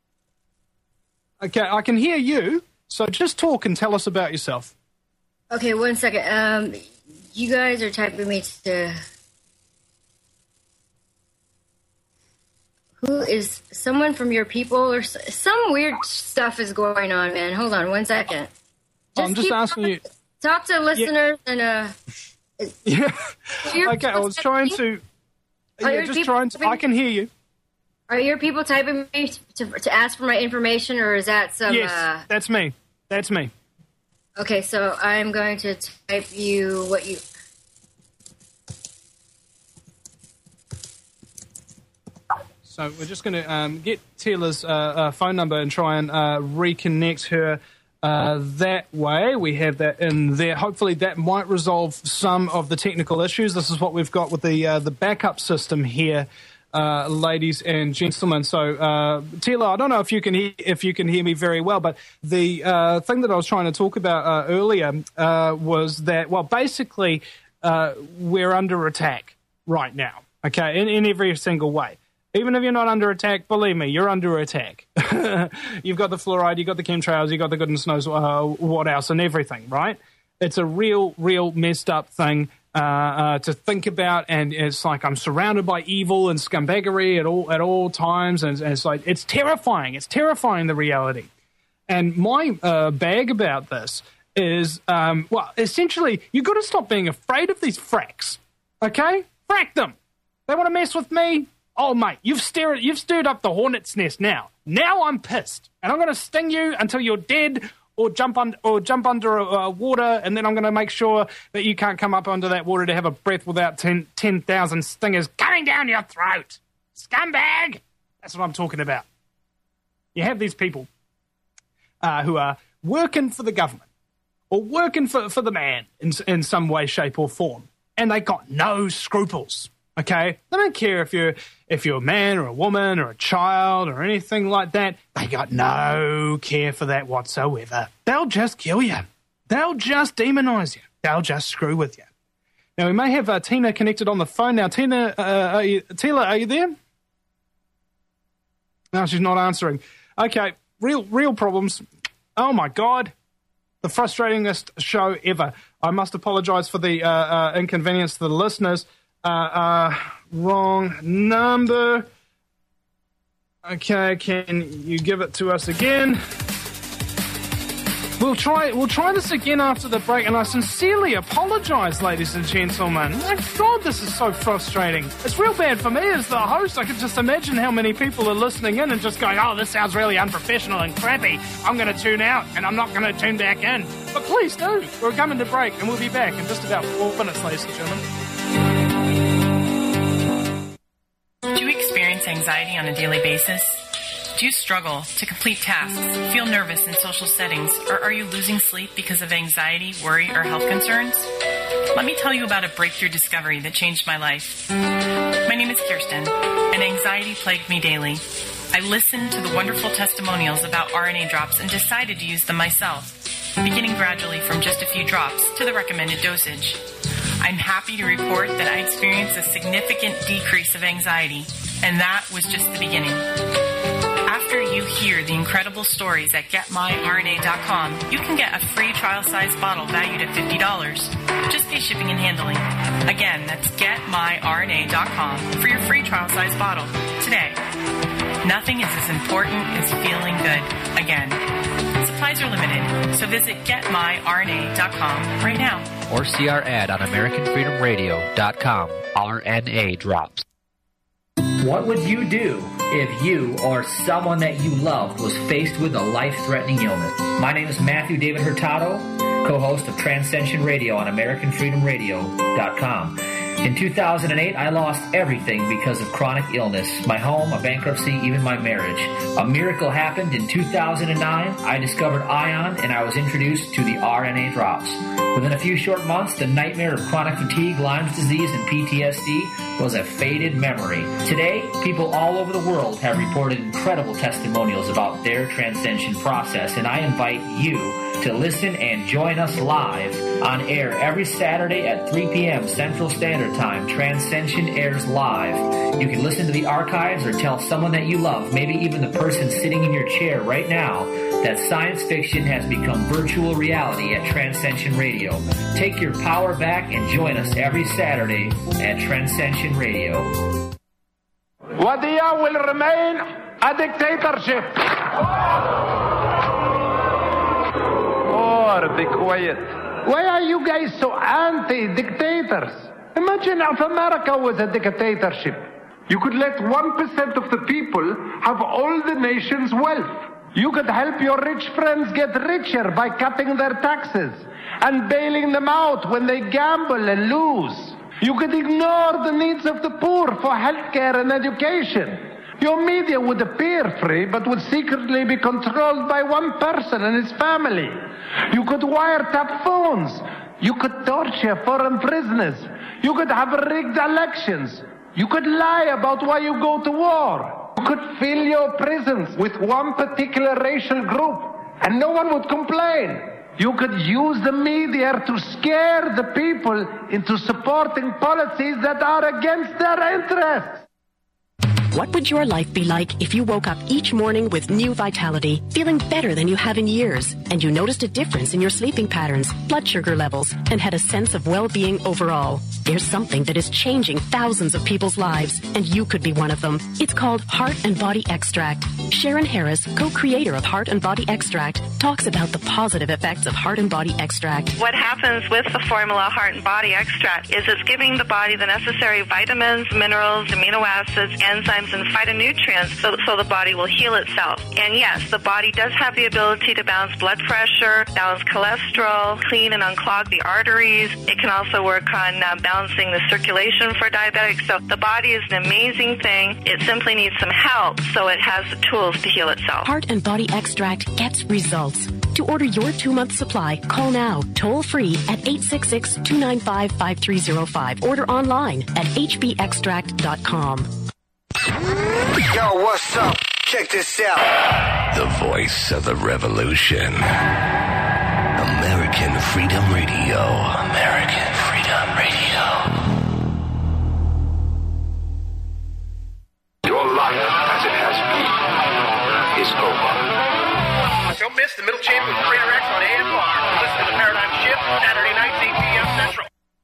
Okay, I can hear you, so just talk and tell us about yourself. Okay, one second. Um, you guys are typing me to... Who is someone from your people or some weird stuff is going on, man. Hold on one second. Just I'm just asking talking, you. Talk to listeners yeah. and uh. Yeah. Okay, I was trying to. Yeah, just trying to. I can hear you. Are your people typing me to, to ask for my information, or is that some? Yes, uh... that's me. That's me. Okay, so I'm going to type you what you. So we're just going to um, get Tila's uh, uh, phone number and try and uh, reconnect her uh, that way. We have that in there. Hopefully that might resolve some of the technical issues. This is what we've got with the uh, the backup system here, uh, ladies and gentlemen. So uh, Tila, I don't know if you can hear, if you can hear me very well, but the uh, thing that I was trying to talk about uh, earlier uh, was that, well, basically uh, we're under attack right now. Okay, in, in every single way. Even if you're not under attack, believe me, you're under attack. You've got the fluoride, you've got the chemtrails, you've got the goodness knows uh, what else and everything, right? It's a real, real messed up thing uh, uh, to think about, and it's like I'm surrounded by evil and scumbaggery at all at all times, and, and it's like it's terrifying. It's terrifying, the reality. And my uh, bag about this is, um, well, essentially, you've got to stop being afraid of these fracks, okay? Frack them. They want to mess with me? Oh, mate, you've stirred, you've stirred up the hornet's nest now. Now I'm pissed, and I'm going to sting you until you're dead, or jump un- or jump under uh, water, and then I'm going to make sure that you can't come up under that water to have a breath without ten thousand stingers coming down your throat. Scumbag! That's what I'm talking about. You have these people uh, who are working for the government, or working for, for the man in, in some way, shape, or form, and they got no scruples. Okay, they don't care if you're if you're a man or a woman or a child or anything like that. They got no care for that whatsoever. They'll just kill you. They'll just demonize you. They'll just screw with you. Now we may have uh, Tina connected on the phone now. Tina, uh, are you, Tila, are you there? No, she's not answering. Okay, real real problems. Oh my God, the frustratingest show ever. I must apologise for the uh, uh, inconvenience to the listeners. Uh, uh, wrong number. Okay, can you give it to us again? We'll try. We'll try this again after the break, and I sincerely apologise, ladies and gentlemen. My God, this is so frustrating. It's real bad for me as the host. I can just imagine how many people are listening in and just going, "Oh, this sounds really unprofessional and crappy. I'm going to tune out, and I'm not going to tune back in." But please do. We're coming to break, and we'll be back in just about four minutes, ladies and gentlemen. Do you experience anxiety on a daily basis? Do you struggle to complete tasks, feel nervous in social settings, or are you losing sleep because of anxiety, worry, or health concerns? Let me tell you about a breakthrough discovery that changed my life. My name is Kirsten, and anxiety plagued me daily. I listened to the wonderful testimonials about R N A drops and decided to use them myself, beginning gradually from just a few drops to the recommended dosage. I'm happy to report that I experienced a significant decrease of anxiety, and that was just the beginning. After you hear the incredible stories at get my R N A dot com, you can get a free trial-size bottle valued at fifty dollars. Just pay shipping and handling. Again, that's get my R N A dot com for your free trial-size bottle today. Nothing is as important as feeling good again. Supplies are limited, so visit get my R N A dot com right now. Or see our ad on American Freedom Radio dot com. R N A drops. What would you do if you or someone that you loved was faced with a life-threatening illness? My name is Matthew David Hurtado, co-host of Transcension Radio on American Freedom Radio dot com. In two thousand eight, I lost everything because of chronic illness. My home, a bankruptcy, even my marriage. A miracle happened in two thousand nine. I discovered Ion and I was introduced to the R N A drops. Within a few short months, the nightmare of chronic fatigue, Lyme's disease, and P T S D was a faded memory. Today, people all over the world have reported incredible testimonials about their transcension process, and I invite you to listen and join us live on air every Saturday at three p.m. Central Standard Time. Transcension airs live. You can listen to the archives or tell someone that you love, maybe even the person sitting in your chair right now, that science fiction has become virtual reality at Transcension Radio. Take your power back and join us every Saturday at Transcension Radio. Wadiya will remain a dictatorship. Oh, be quiet. Why are you guys so anti-dictators? Imagine if America was a dictatorship. You could let one percent of the people have all the nation's wealth. You could help your rich friends get richer by cutting their taxes and bailing them out when they gamble and lose. You could ignore the needs of the poor for healthcare and education. Your media would appear free, but would secretly be controlled by one person and his family. You could wiretap phones. You could torture foreign prisoners. You could have rigged elections. You could lie about why you go to war. You could fill your prisons with one particular racial group, and no one would complain. You could use the media to scare the people into supporting policies that are against their interests. What would your life be like if you woke up each morning with new vitality, feeling better than you have in years, and you noticed a difference in your sleeping patterns, blood sugar levels, and had a sense of well-being overall? There's something that is changing thousands of people's lives, and you could be one of them. It's called Heart and Body Extract. Sharon Harris, co-creator of Heart and Body Extract, talks about the positive effects of Heart and Body Extract. What happens with the formula Heart and Body Extract is it's giving the body the necessary vitamins, minerals, amino acids, enzymes, and phytonutrients so, so the body will heal itself. And yes, the body does have the ability to balance blood pressure, balance cholesterol, clean and unclog the arteries. It can also work on uh, balancing the circulation for diabetics. So the body is an amazing thing. It simply needs some help so it has the tools to heal itself. Heart and Body Extract gets results. To order your two-month supply, call now, toll-free at eight six six, two nine five, five three zero five. Order online at h b extract dot com. Yo, what's up? Check this out. The voice of the revolution. American Freedom Radio. American Freedom Radio. Your life, as it has been, is over. Don't miss the Middle Chamber of Trader X on A M R. Listen to the Paradigm Shift, Saturday nights, eight p.m. Central.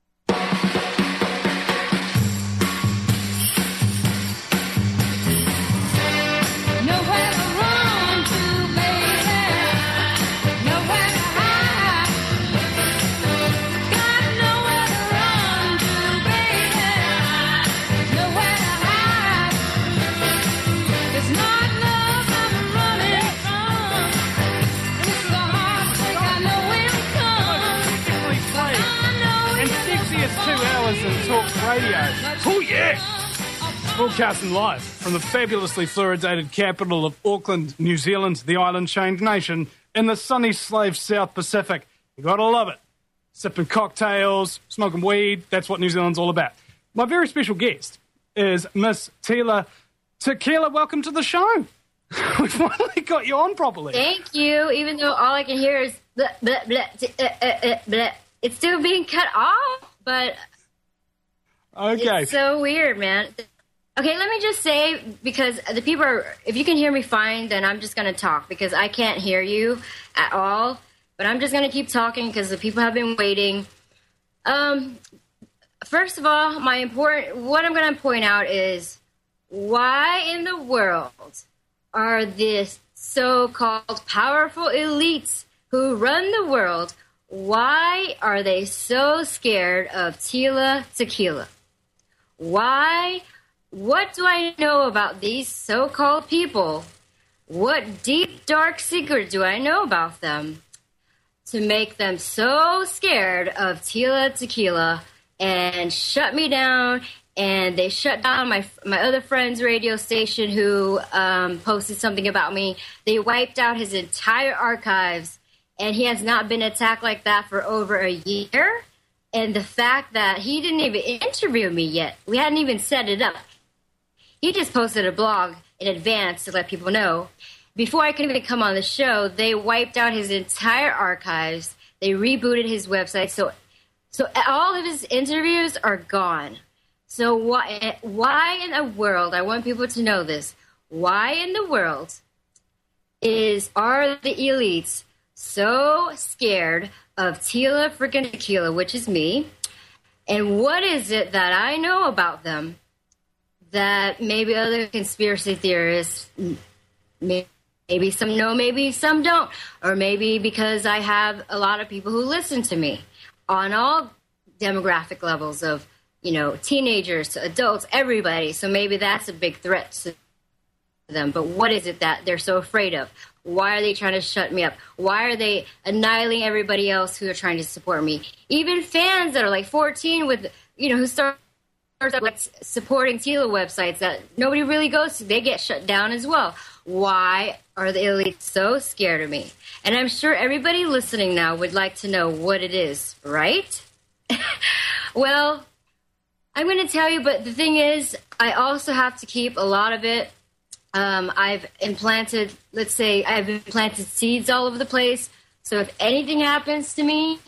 And Talk Radio. Oh, yeah! Broadcasting live from the fabulously fluoridated capital of Auckland, New Zealand, the island-chained nation in the sunny slave South Pacific. You gotta love it. Sipping cocktails, smoking weed, that's what New Zealand's all about. My very special guest is Miss Tila Tequila. Welcome to the show. We finally got you on properly. Thank you, even though all I can hear is bleh, bleh, bleh, uh, uh, uh, bleh. It's still being cut off, but... Okay. It's so weird, man. Okay, let me just say, because the people are, if you can hear me fine, then I'm just going to talk, because I can't hear you at all. But I'm just going to keep talking, because the people have been waiting. Um, first of all, my important, what I'm going to point out is, why in the world are these so-called powerful elites who run the world, why are they so scared of Tila Tequila? Why? What do I know about these so-called people? What deep, dark secret do I know about them to make them so scared of Tila Tequila and shut me down. And they shut down my my other friend's radio station who um, posted something about me. They wiped out his entire archives, and he has not been attacked like that for over a year. And the fact that he didn't even interview me yet, we hadn't even set it up. He just posted a blog in advance to let people know. Before I could even come on the show, they wiped out his entire archives. They rebooted his website. So, so all of his interviews are gone. So why, why in the world, I want people to know this, why in the world is are the elites so scared of Tila freaking Tequila, which is me, and what is it that I know about them that maybe other conspiracy theorists, maybe some know, maybe some don't, or maybe because I have a lot of people who listen to me on all demographic levels of, you know, teenagers to adults, everybody. So maybe that's a big threat to them. But what is it that they're so afraid of? Why are they trying to shut me up? Why are they annihilating everybody else who are trying to support me? Even fans that are like fourteen with, you know, who start like supporting Tila websites that nobody really goes to, they get shut down as well. Why are the elites so scared of me? And I'm sure everybody listening now would like to know what it is, right? Well, I'm going to tell you, but the thing is, I also have to keep a lot of it. Um, I've implanted, let's say, I've implanted seeds all over the place. So if anything happens to me,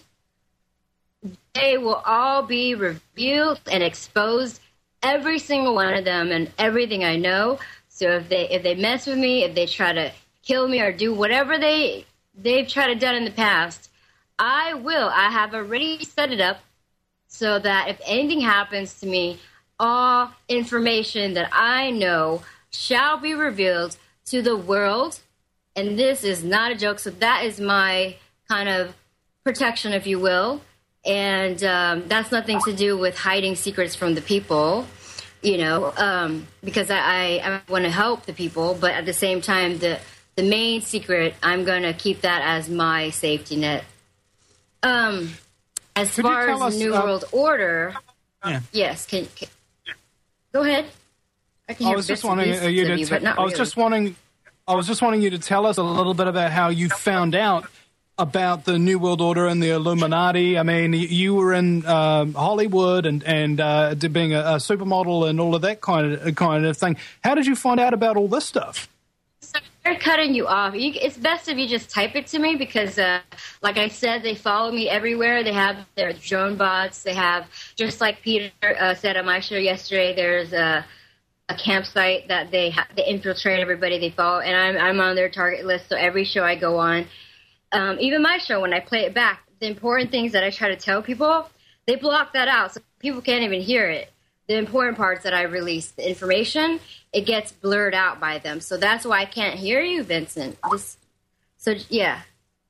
they will all be revealed and exposed, every single one of them and everything I know. So if they if they mess with me, if they try to kill me or do whatever they they've tried to done in the past, I will. I have already set it up so that if anything happens to me, all information that I know shall be revealed to the world. And this is not a joke. So that is my kind of protection, if you will. And um, that's nothing to do with hiding secrets from the people, you know, um, because I, I, I want to help the people. But at the same time, the, the main secret, I'm going to keep that as my safety net. Um, as Could far as us, the New uh, World Order, yeah. yes, can, can go ahead. I, can I hear was just bits and wanting pieces you of to. you, T- but not I was really. just wanting. I was just wanting you to tell us a little bit about how you found out about the New World Order and the Illuminati. I mean, you were in um, Hollywood and and uh, being a, a supermodel and all of that kind of kind of thing. How did you find out about all this stuff? So they're cutting you off. You, it's best if you just type it to me because, uh, like I said, they follow me everywhere. They have their drone bots. They have, just like Peter uh, said on my show yesterday, there's a, a campsite that they ha- they infiltrate everybody they follow, and I'm I'm on their target list. So every show I go on, um, even my show, when I play it back, the important things that I try to tell people, they block that out, so people can't even hear it. The important parts that I release, the information, it gets blurred out by them. So that's why I can't hear you, Vincent. This, so, yeah.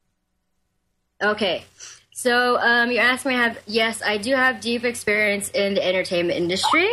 Okay. So um, you asked me, I have, yes, I do have deep experience in the entertainment industry.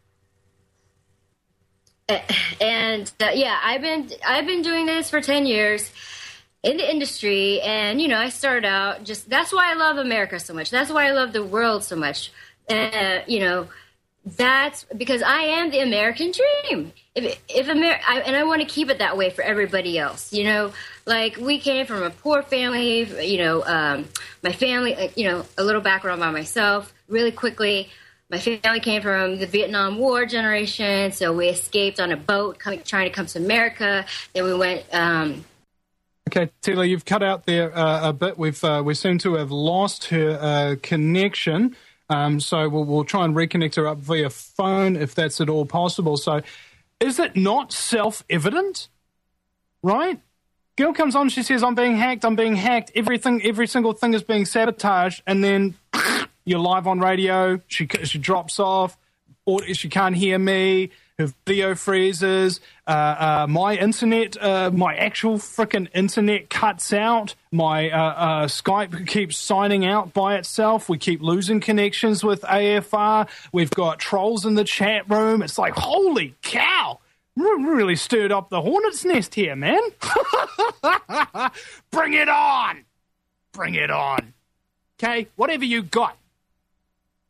And, uh, yeah, I've been I've been doing this for ten years in the industry. And, you know, I started out just, that's why I love America so much. That's why I love the world so much. Uh, you know, That's because I am the American dream. If, if Amer- I, and I want to keep it that way for everybody else. You know, like we came from a poor family. You know, um, my family. You know, a little background about myself, really quickly. My family came from the Vietnam War generation, so we escaped on a boat, coming, trying to come to America. Then we went. Um, Okay, Tila, you've cut out there uh, a bit. We've uh, we seem to have lost her uh, connection. Um, so we'll, we'll try and reconnect her up via phone if that's at all possible. So is it not self-evident, right? Girl comes on, she says, I'm being hacked, I'm being hacked. Everything, every single thing is being sabotaged. And then you're live on radio, she she drops off, or she can't hear me, her video freezes, uh, uh, my internet, uh, my actual frickin' internet cuts out, my uh, uh, Skype keeps signing out by itself, we keep losing connections with A F R, we've got trolls in the chat room, it's like, holy cow, we really stirred up the hornet's nest here, man. Bring it on! Bring it on. Okay, whatever you got.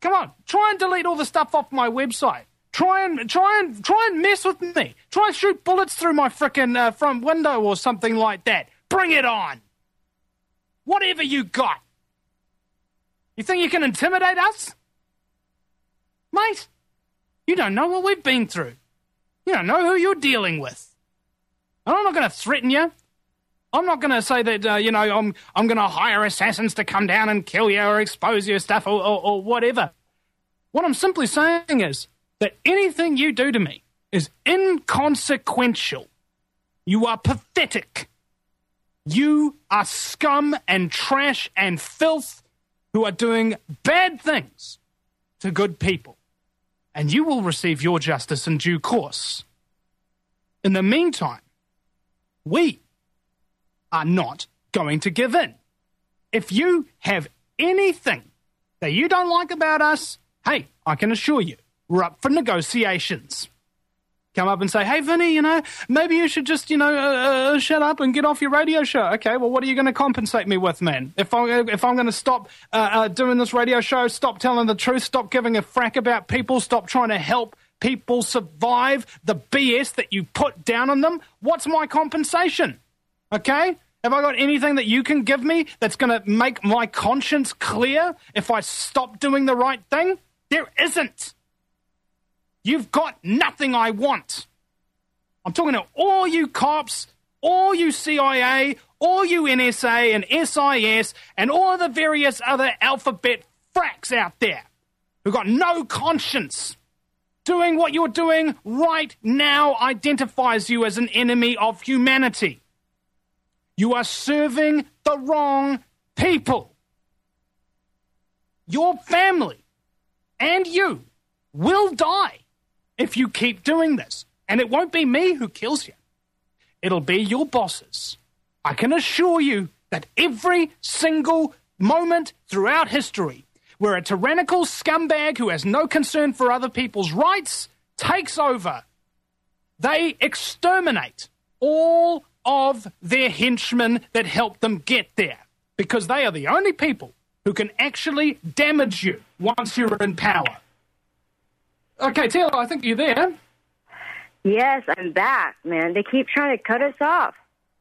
Come on, try and delete all the stuff off my website. Try and try and try and mess with me. Try and shoot bullets through my frickin' uh, front window or something like that. Bring it on. Whatever you got. You think you can intimidate us? Mate, you don't know what we've been through. You don't know who you're dealing with. And I'm not going to threaten you. I'm not going to say that, uh, you know, I'm I'm going to hire assassins to come down and kill you or expose your stuff or, or, or whatever. What I'm simply saying is that anything you do to me is inconsequential. You are pathetic. You are scum and trash and filth who are doing bad things to good people. And you will receive your justice in due course. In the meantime, we are not going to give in. If you have anything that you don't like about us, hey, I can assure you, we're up for negotiations. Come up and say, hey, Vinny, you know, maybe you should just, you know, uh, uh, shut up and get off your radio show. Okay, well, what are you going to compensate me with, man? If, I, if I'm going to stop uh, uh, doing this radio show, stop telling the truth, stop giving a frack about people, stop trying to help people survive the B S that you put down on them, what's my compensation? Okay? Have I got anything that you can give me that's going to make my conscience clear if I stop doing the right thing? There isn't. You've got nothing I want. I'm talking to all you cops, all you C I A, all you N S A and S I S, and all the various other alphabet fracks out there who've got no conscience. Doing what you're doing right now identifies you as an enemy of humanity. You are serving the wrong people. Your family and you will die if you keep doing this. And it won't be me who kills you. It'll be your bosses. I can assure you that every single moment throughout history where a tyrannical scumbag who has no concern for other people's rights takes over, they exterminate all of their henchmen that helped them get there, because they are the only people who can actually damage you once you're in power. Okay, Taylor, I think you're there. Yes, I'm back, man. They keep trying to cut us off.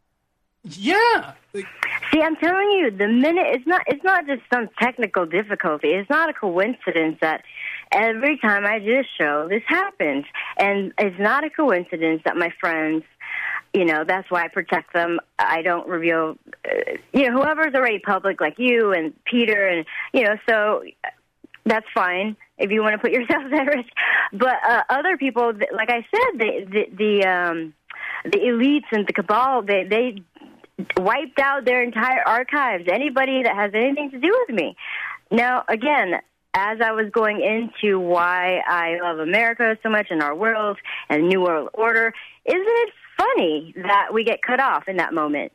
Yeah. See, I'm telling you, the minute it's not it's not just some technical difficulty. It's not a coincidence that every time I do a show, this happens. And it's not a coincidence that my friends, you know, that's why I protect them. I don't reveal, uh, you know, whoever's already public, like you and Peter, and, you know, so that's fine if you want to put yourself at risk. But uh, other people, like I said, the the the, um, the elites and the cabal, they they wiped out their entire archives. Anybody that has anything to do with me. Now, again, as I was going into why I love America so much and our world and New World Order, isn't it funny that we get cut off in that moment?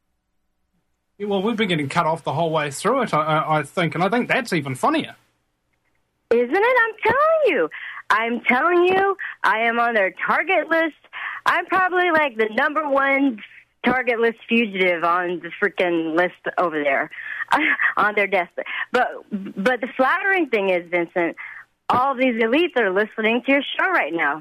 Well, we've been getting cut off the whole way through it, I, I think, and I think that's even funnier. Isn't it? I'm telling you. I'm telling you, I am on their target list. I'm probably like the number one target list fugitive on the freaking list over there, on their desk. But but the flattering thing is, Vincent, all these elites are listening to your show right now.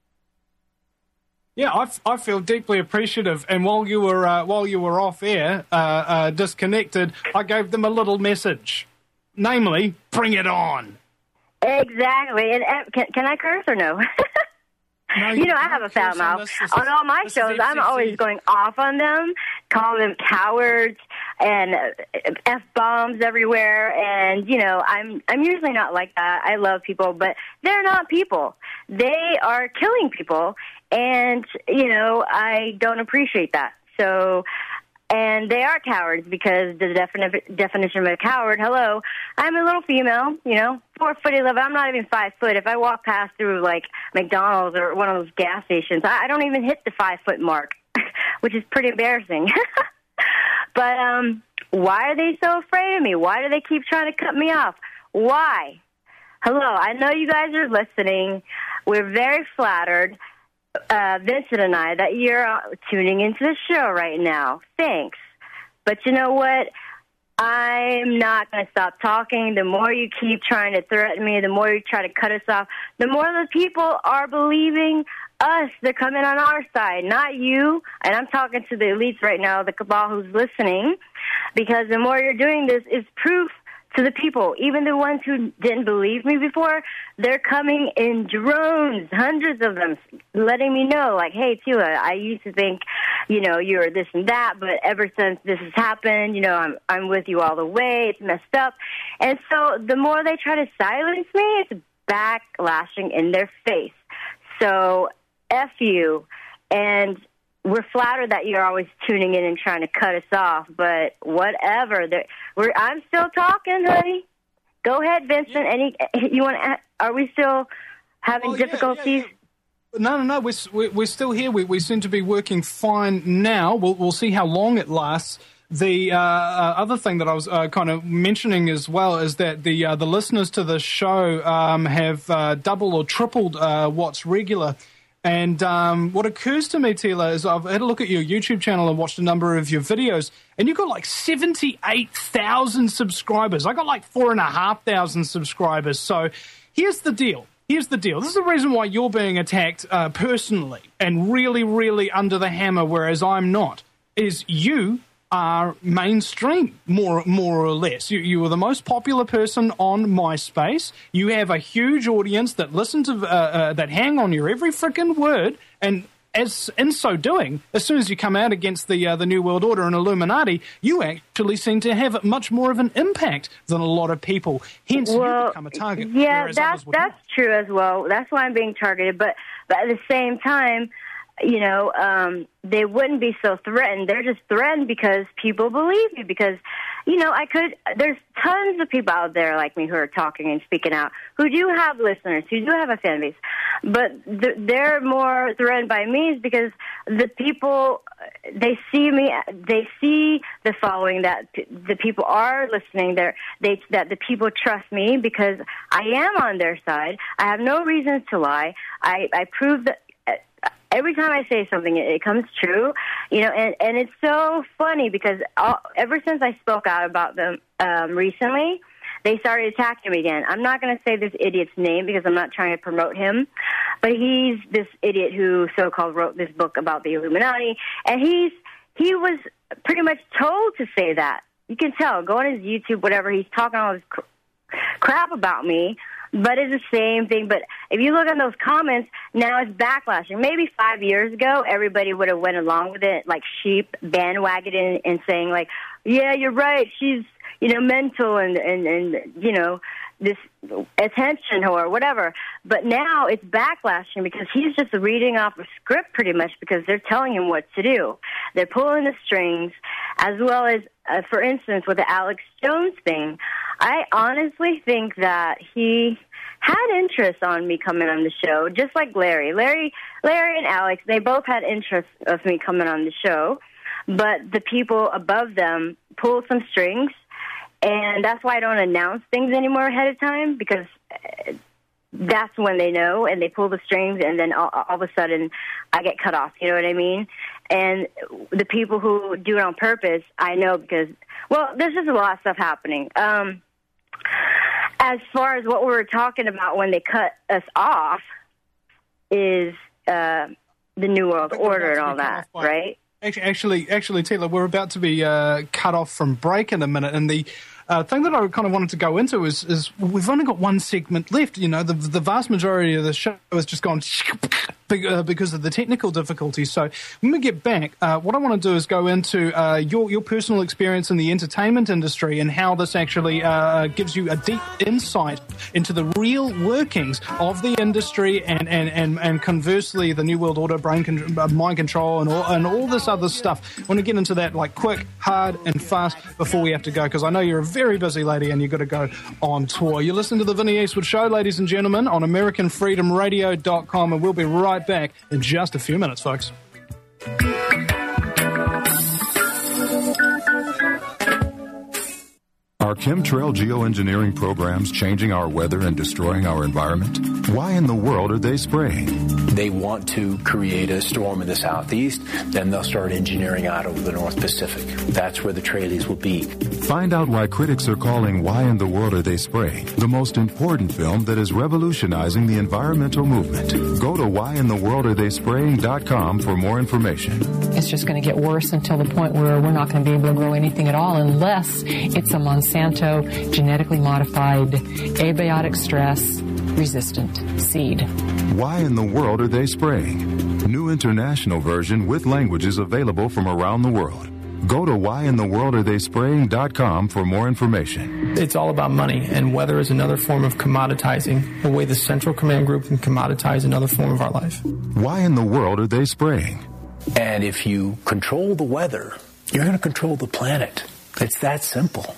Yeah, I, I feel deeply appreciative. And while you were uh, while you were off air, uh, uh, disconnected, I gave them a little message, namely, bring it on. Exactly. And uh, can, can I curse or no? No, you, you know, I have a foul mouth. On all my shows, I'm always going off on them, calling them cowards and F-bombs everywhere. And, you know, I'm I'm usually not like that. I love people, but they're not people. They are killing people. And, you know, I don't appreciate that. So, and they are cowards because the defini- definition of a coward, hello, I'm a little female, you know, four foot eleven. I'm not even five foot. If I walk past through like McDonald's or one of those gas stations, I, I don't even hit the five foot mark, which is pretty embarrassing. But um, why are they so afraid of me? Why do they keep trying to cut me off? Why? Hello, I know you guys are listening. We're very flattered. Uh, Vincent and I, that you're uh, tuning into the show right now. Thanks. But you know what? I'm not going to stop talking. The more you keep trying to threaten me, the more you try to cut us off, the more the people are believing us. They're coming on our side, not you. And I'm talking to the elites right now, the cabal who's listening, because the more you're doing this is proof to the people. Even the ones who didn't believe me before, they're coming in drones, hundreds of them, letting me know, like, hey, Tila, I used to think, you know, you're this and that, but ever since this has happened, you know, I'm I'm with you all the way. It's messed up. And so the more they try to silence me, it's backlashing in their face. So F you. And we're flattered that you're always tuning in and trying to cut us off, but whatever. We're, I'm still talking, honey. Go ahead, Vincent. Yeah. Any you want? To, are we still having oh, yeah, difficulties? Yeah, yeah. No, no, no. We're we're still here. We we seem to be working fine now. We'll we'll see how long it lasts. The uh, uh, other thing that I was uh, kind of mentioning as well is that the uh, the listeners to the show um, have uh, doubled or tripled uh, what's regular. And um, what occurs to me, Tila, is I've had a look at your YouTube channel and watched a number of your videos, and you've got like seventy-eight thousand subscribers. I got like four and a half thousand subscribers. So here's the deal. Here's the deal. This is the reason why you're being attacked uh, personally and really, really under the hammer, whereas I'm not, is you are mainstream, more more or less. You, you are the most popular person on MySpace. You have a huge audience that listen to, uh, uh, that hang on your every frickin' word, and as in so doing, as soon as you come out against the uh, the New World Order and Illuminati, you actually seem to have much more of an impact than a lot of people. Hence, well, you become a target. Yeah, that's that's not. True as well. That's why I'm being targeted. But but at the same time, you know, um, they wouldn't be so threatened. They're just threatened because people believe me. Because, you know, I could, there's tons of people out there like me who are talking and speaking out, who do have listeners, who do have a fan base. But th- they're more threatened by me is because the people, they see me, they see the following, that p- the people are listening, They're, they that the people trust me because I am on their side. I have no reason to lie. I, I prove that. Every time I say something, it, it comes true, you know, and, and it's so funny because all, ever since I spoke out about them um, recently, they started attacking me again. I'm not going to say this idiot's name because I'm not trying to promote him, but he's this idiot who so-called wrote this book about the Illuminati, and he's he was pretty much told to say that. You can tell. Go on his YouTube, whatever. He's talking all this cr- crap about me. But it's the same thing. But if you look at those comments, now it's backlashing. Maybe five years ago, everybody would have went along with it, like sheep, bandwagoning and saying, like, yeah, you're right, she's, you know, mental and, and, and you know, this attention or whatever. But now it's backlashing because he's just reading off a script pretty much because they're telling him what to do. They're pulling the strings, as well as, uh, for instance, with the Alex Jones thing. I honestly think that he had interest on me coming on the show, just like Larry. Larry, Larry and Alex, they both had interest of me coming on the show, but the people above them pulled some strings, and that's why I don't announce things anymore ahead of time, because that's when they know, and they pull the strings, and then all, all of a sudden I get cut off, you know what I mean? And the people who do it on purpose, I know because, well, there's just a lot of stuff happening. Um... As far as what we were talking about when they cut us off is uh, the New World Order and all that, right? Actually, actually, Taylor, we're about to be uh, cut off from break in a minute, and the uh, thing that I kind of wanted to go into is, is we've only got one segment left. You know, the the vast majority of the show has just gone because of the technical difficulties. So when we get back, uh, what I want to do is go into uh, your your personal experience in the entertainment industry and how this actually uh, gives you a deep insight into the real workings of the industry, and and, and, and conversely, the New World Order, brain con- mind control, and all, and all this other stuff. I want to get into that like quick, hard, and fast before we have to go, because I know you're a very busy lady and you've got to go on tour. You're listening to the Vinny Eastwood Show, ladies and gentlemen, on American Freedom Radio dot com, and we'll be right back in just a few minutes, folks. Are chemtrail geoengineering programs changing our weather and destroying our environment? Why in the world are they spraying? They want to create a storm in the southeast, then they'll start engineering out over the North Pacific. That's where the trailies will be. Find out why critics are calling Why in the World Are They Spraying the most important film that is revolutionizing the environmental movement. Go to why in the world are they spraying dot com for more information. It's just going to get worse until the point where we're not going to be able to grow anything at all unless it's a Monsanto genetically modified, abiotic stress resistant seed. Why in the World Are They Spraying? New international version with languages available from around the world. Go to why in the world are they spraying dot com for more information. It's all about money, and weather is another form of commoditizing, the way the Central Command Group can commoditize another form of our life. Why in the world are they spraying? And if you control the weather, you're going to control the planet. It's that simple.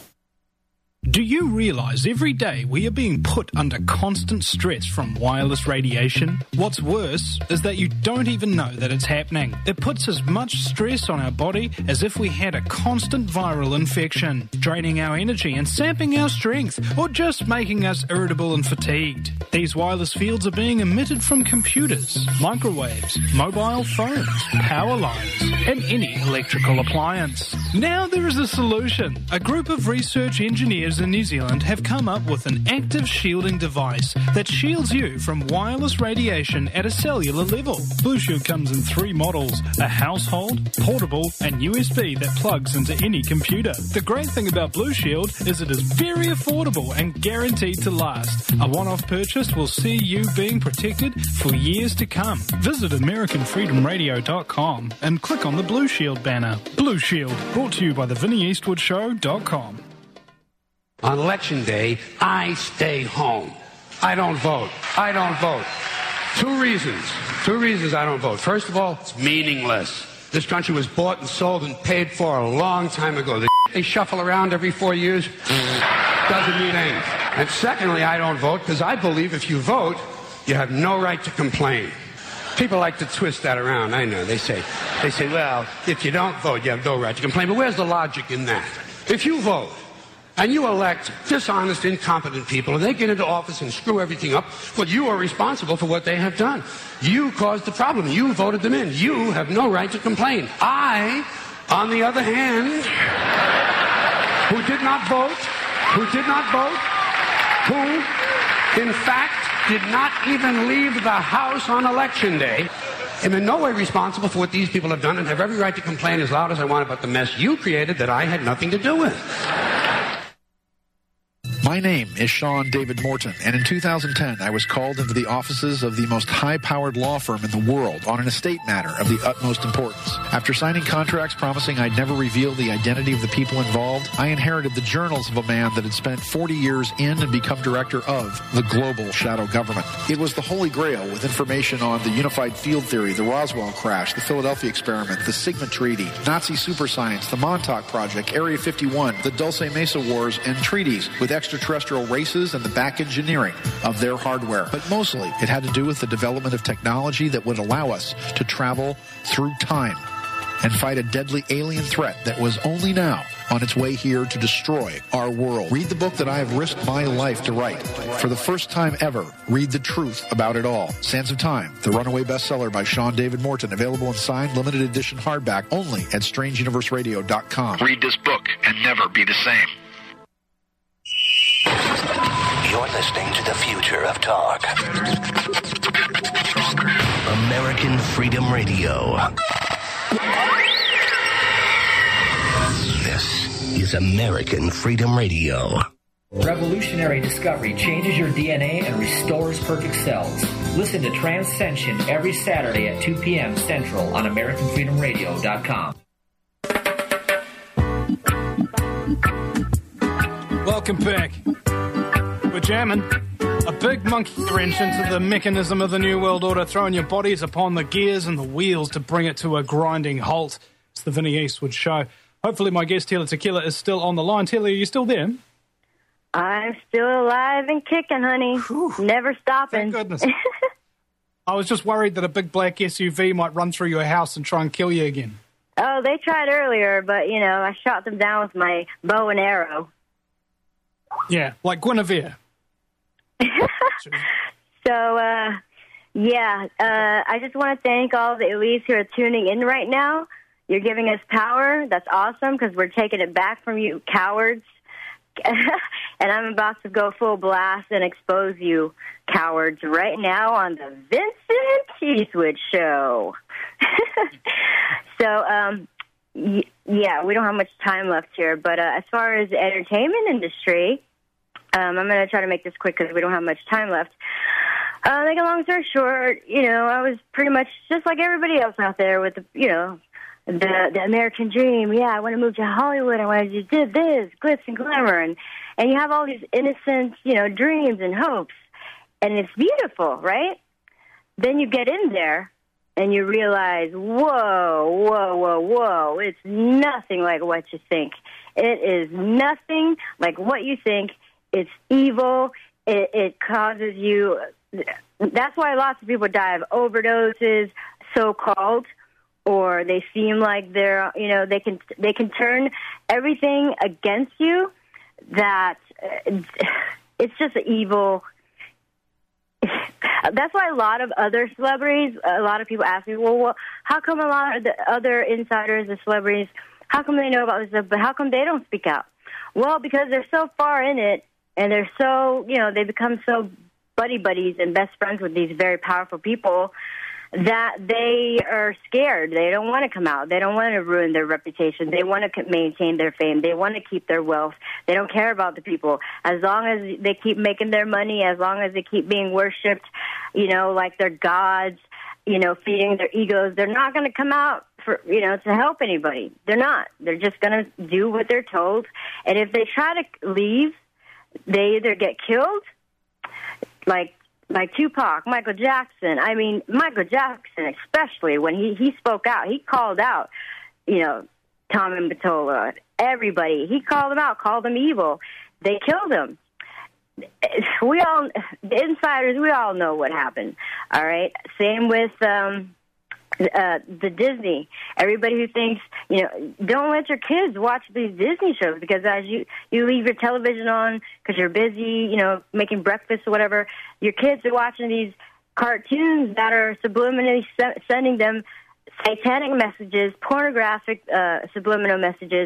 Do you realize every day we are being put under constant stress from wireless radiation? What's worse is that you don't even know that it's happening. It puts as much stress on our body as if we had a constant viral infection, draining our energy and sapping our strength, or just making us irritable and fatigued. These wireless fields are being emitted from computers, microwaves, mobile phones, power lines, and any electrical appliance. Now there is a solution. A group of research engineers in New Zealand have come up with an active shielding device that shields you from wireless radiation at a cellular level. Blue Shield comes in three models: a household, portable, and U S B that plugs into any computer. The great thing about Blue Shield is it is very affordable and guaranteed to last. A one-off purchase will see you being protected for years to come. Visit American Freedom Radio dot com and click on the Blue Shield banner. Blue Shield, brought to you by the Vinnie Eastwood Show dot com. On Election Day, I stay home. I don't vote. I don't vote. Two reasons. Two reasons I don't vote. First of all, it's meaningless. This country was bought and sold and paid for a long time ago. The they shuffle around every four years doesn't mean anything. And secondly, I don't vote because I believe if you vote, you have no right to complain. People like to twist that around. I know. They say, they say, well, if you don't vote, you have no right to complain. But where's the logic in that? If you vote, and you elect dishonest, incompetent people, and they get into office and screw everything up, well, you are responsible for what they have done. You caused the problem. You voted them in. You have no right to complain. I, on the other hand, who did not vote, who did not vote, who, in fact, did not even leave the House on Election Day, am in no way responsible for what these people have done and have every right to complain as loud as I want about the mess you created that I had nothing to do with. My name is Sean David Morton, and in two thousand ten, I was called into the offices of the most high-powered law firm in the world on an estate matter of the utmost importance. After signing contracts promising I'd never reveal the identity of the people involved, I inherited the journals of a man that had spent forty years in and become director of the global shadow government. It was the Holy Grail with information on the unified field theory, the Roswell crash, the Philadelphia experiment, the Sigma Treaty, Nazi superscience, the Montauk Project, Area fifty-one, the Dulce Mesa Wars, and treaties with extra extraterrestrial races and the back engineering of their hardware. But mostly, it had to do with the development of technology that would allow us to travel through time and fight a deadly alien threat that was only now on its way here to destroy our world. Read the book that I have risked my life to write. For the first time ever, read the truth about it all. Sands of Time, the runaway bestseller by Sean David Morton, available in signed limited edition hardback only at strange universe radio dot com. Read this book and never be the same. You're listening to the future of talk. American Freedom Radio. This is American Freedom Radio. Revolutionary discovery changes your D N A and restores perfect cells. Listen to Transcension every Saturday at two p.m. Central on American Freedom Radio dot com. Welcome back. We're jamming. A big monkey wrench into the mechanism of the New World Order, throwing your bodies upon the gears and the wheels to bring it to a grinding halt. It's the Vinnie Eastwood Show. Hopefully my guest, Tila Tequila, is still on the line. Tila, are you still there? I'm still alive and kicking, honey. Whew. Never stopping. Thank goodness. I was just worried that a big black S U V might run through your house and try and kill you again. Oh, they tried earlier, but, you know, I shot them down with my bow and arrow. Yeah, like Guinevere. So, uh, yeah, uh, I just want to thank all the elites who are tuning in right now. You're giving us power. That's awesome because we're taking it back from you, cowards. And I'm about to go full blast and expose you, cowards, right now on the Vincent Eastwood Show. So, um, y- yeah, we don't have much time left here. But uh, as far as the entertainment industry, um, I'm going to try to make this quick because we don't have much time left. Uh, make a long story short, you know, I was pretty much just like everybody else out there with, the, you know, the the American dream. Yeah, I want to move to Hollywood. I want to do this, glitz and glamour. And, and you have all these innocent, you know, dreams and hopes. And it's beautiful, right? Then you get in there and you realize, whoa, whoa, whoa, whoa. It's nothing like what you think. It is nothing like what you think. It's evil. It, it causes you... That's why lots of people die of overdoses, so-called, or they seem like they're, you know, they can they can turn everything against you. That it's just evil. That's why a lot of other celebrities, a lot of people ask me, well, well, how come a lot of the other insiders, the celebrities, how come they know about this stuff, but how come they don't speak out? Well, because they're so far in it, and they're so, you know, they become so buddy-buddies and best friends with these very powerful people that they are scared. They don't want to come out. They don't want to ruin their reputation. They want to maintain their fame. They want to keep their wealth. They don't care about the people. As long as they keep making their money, as long as they keep being worshipped, you know, like they're gods, you know, feeding their egos, they're not going to come out for, you know, to help anybody. They're not. They're just going to do what they're told. And if they try to leave, they either get killed, like like Tupac, Michael Jackson. I mean, Michael Jackson especially, when he, he spoke out, he called out, you know, Tom and Batola, everybody. He called them out, called them evil. They killed him. We all, the insiders, we all know what happened, all right? Same with um, uh, the Disney. Everybody who thinks, you know, don't let your kids watch these Disney shows because as you, you leave your television on because you're busy, you know, making breakfast or whatever, your kids are watching these cartoons that are subliminally se- sending them satanic messages, pornographic uh, subliminal messages,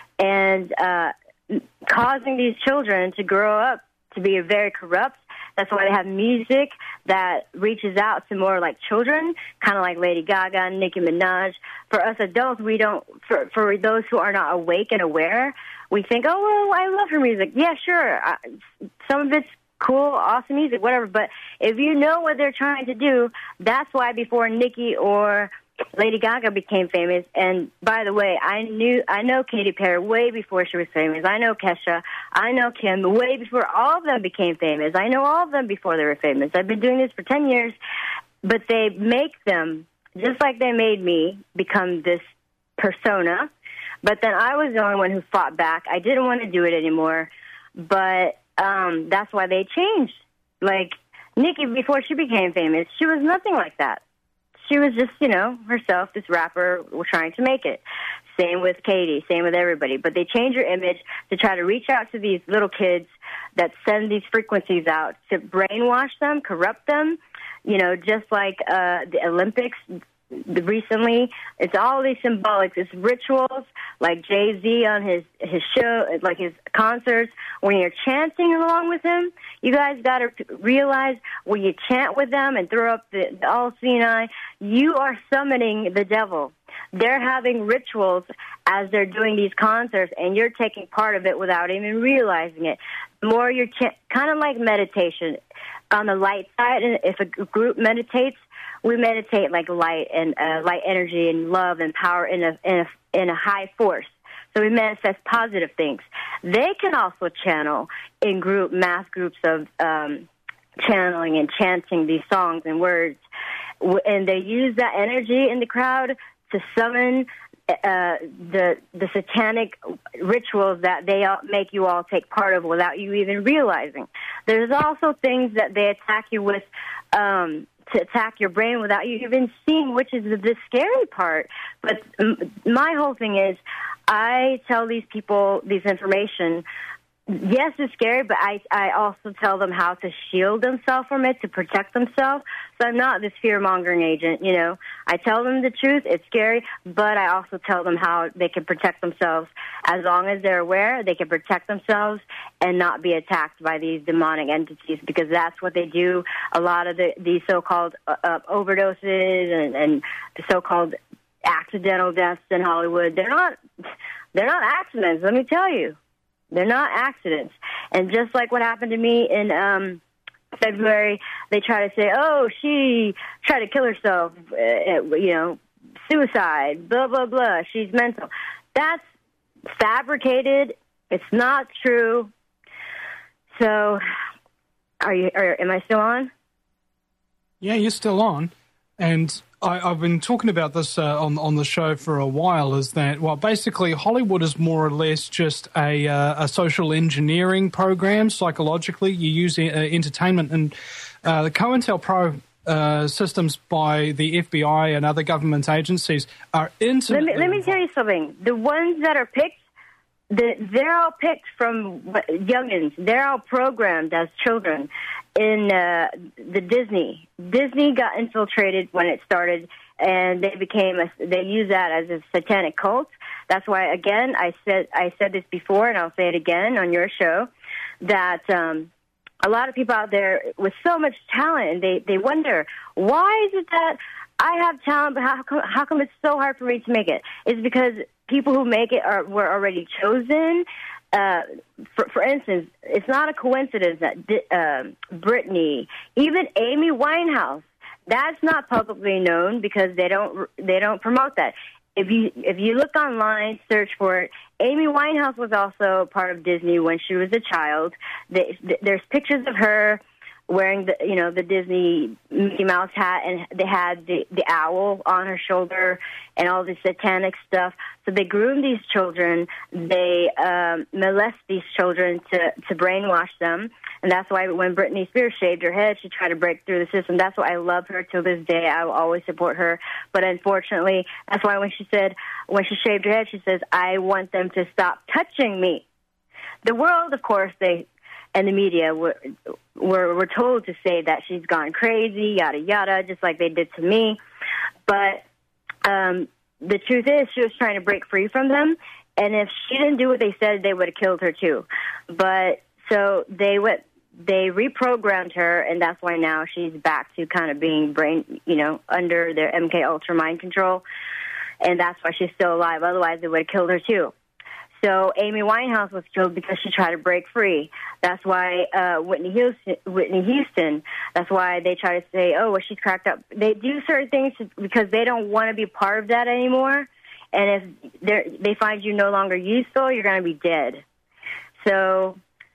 and uh, causing these children to grow up to be very corrupt. That's why they have music that reaches out to more like children, kind of like Lady Gaga and Nicki Minaj. For us adults, we don't, for, for those who are not awake and aware, we think, oh, well, I love her music. Yeah, sure. I, some of it's cool, awesome music, whatever. But if you know what they're trying to do, that's why before Nicki or Lady Gaga became famous, and by the way, I knew I know Katy Perry way before she was famous. I know Kesha. I know Kim way before all of them became famous. I know all of them before they were famous. I've been doing this for ten years, but they make them, just like they made me, become this persona. But then I was the only one who fought back. I didn't want to do it anymore, but um, that's why they changed. Like, Nicki, before she became famous, she was nothing like that. She was just, you know, herself, this rapper trying to make it. Same with Katy, same with everybody. But they change her image to try to reach out to these little kids that send these frequencies out to brainwash them, corrupt them, you know, just like uh, the Olympics recently. It's all these symbolics. It's rituals like Jay-Z on his, his show, like his concerts. When you're chanting along with him, you guys got to realize when you chant with them and throw up the, the all-seeing eye, you are summoning the devil. They're having rituals as they're doing these concerts, and you're taking part of it without even realizing it. The more you're ch- kind of like meditation. On the light side, and if a group meditates, we meditate like light and uh, light energy and love and power in a, in a in a high force. So we manifest positive things. They can also channel in group, mass groups of um, channeling and chanting these songs and words, and they use that energy in the crowd to summon uh, the the satanic rituals that they all make you all take part of without you even realizing. There's also things that they attack you with. Um, to attack your brain without you even seeing, which is the, the scary part. But m- my whole thing is I tell these people this information Yes, it's scary, but I, I also tell them how to shield themselves from it, to protect themselves. So I'm not this fear-mongering agent, you know. I tell them the truth. It's scary, but I also tell them how they can protect themselves. As long as they're aware, they can protect themselves and not be attacked by these demonic entities, because that's what they do. A lot of the these so-called uh, uh, overdoses and, and the so-called accidental deaths in Hollywood, they're not they're not accidents, let me tell you. They're not accidents. And just like what happened to me in um, February, they try to say, oh, she tried to kill herself, uh, you know, suicide, blah, blah, blah. She's mental. That's fabricated. It's not true. So are you? Are, am I still on? Yeah, you're still on. And I, I've been talking about this uh, on on the show for a while, is that, well, basically Hollywood is more or less just a, uh, a social engineering program. Psychologically, you use uh, entertainment, and uh, the COINTELPRO uh, systems by the F B I and other government agencies are intimately... Let me, let me tell you something. The ones that are picked, the, they're all picked from youngins. They're all programmed as children. In uh, the Disney, Disney got infiltrated when it started, and they became a, they use that as a satanic cult. That's why, again, I said I said this before, and I'll say it again on your show, that um, a lot of people out there with so much talent, and they, they wonder, why is it that I have talent, but how come, how come it's so hard for me to make it? It's because people who make it are were already chosen. Uh, for, for instance, it's not a coincidence that uh, Britney, even Amy Winehouse, that's not publicly known because they don't they don't promote that. If you if you look online, search for it. Amy Winehouse was also part of Disney when she was a child. They, there's pictures of her wearing the you know the Disney Mickey Mouse hat, and they had the the owl on her shoulder and all this satanic stuff. So they groom these children, they um, molest these children to to brainwash them, and that's why when Britney Spears shaved her head, she tried to break through the system. That's why I love her till this day. I will always support her. But unfortunately, that's why when she said when she shaved her head, she says, "I want them to stop touching me." The world, of course, they. And the media were, were were told to say that she's gone crazy, yada, yada, just like they did to me. But um, the truth is she was trying to break free from them. And if she didn't do what they said, they would have killed her too. But so they went, they reprogrammed her, and that's why now she's back to kind of being brain, you know, under their M K Ultra mind control. And that's why she's still alive. Otherwise, they would have killed her too. So Amy Winehouse was killed because she tried to break free. That's why uh, Whitney Houston, Whitney Houston, that's why they try to say, oh, well, she's cracked up. They do certain things because they don't want to be part of that anymore. And if they find you no longer useful, you're going to be dead. So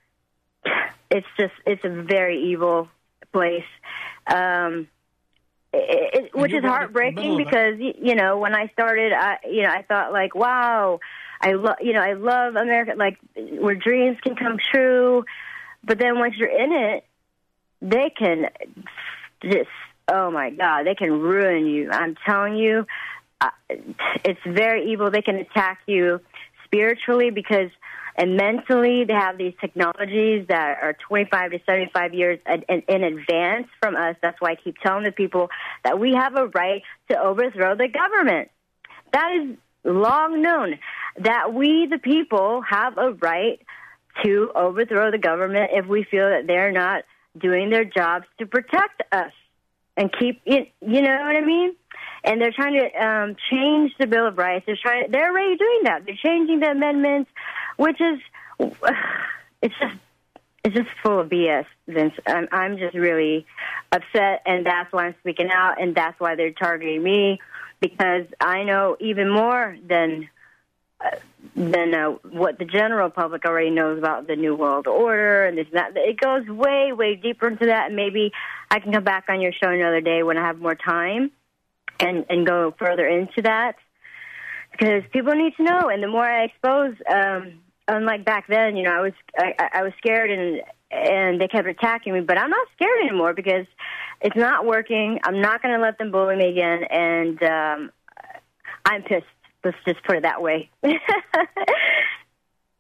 it's just, it's a very evil place. Um, it, it, which is heartbreaking because, you know, when I started, I, you know, I thought like, wow, I love, you know, I love America, like where dreams can come true. But then once you're in it, they can just, oh my God, they can ruin you. I'm telling you, uh, it's very evil. They can attack you spiritually because, and mentally, they have these technologies that are twenty-five to seventy-five years in, in advance from us. That's why I keep telling the people that we have a right to overthrow the government. That is long known, that we, the people, have a right to overthrow the government if we feel that they're not doing their jobs to protect us and keep it, you know what I mean? And they're trying to um, change the Bill of Rights. They're trying. They're already doing that. They're changing the amendments, which is, it's just, it's just full of B S, Vince. I'm, I'm just really upset, and that's why I'm speaking out, and that's why they're targeting me, because I know even more than uh, than uh, what the general public already knows about the New World Order and this and that. It goes way, way deeper into that, and maybe I can come back on your show another day when I have more time and, and go further into that, because people need to know. And the more I expose, um, unlike back then, you know, I was I, I was scared and and they kept attacking me, but I'm not scared anymore because it's not working. I'm not going to let them bully me again, and um, I'm pissed. Let's just put it that way.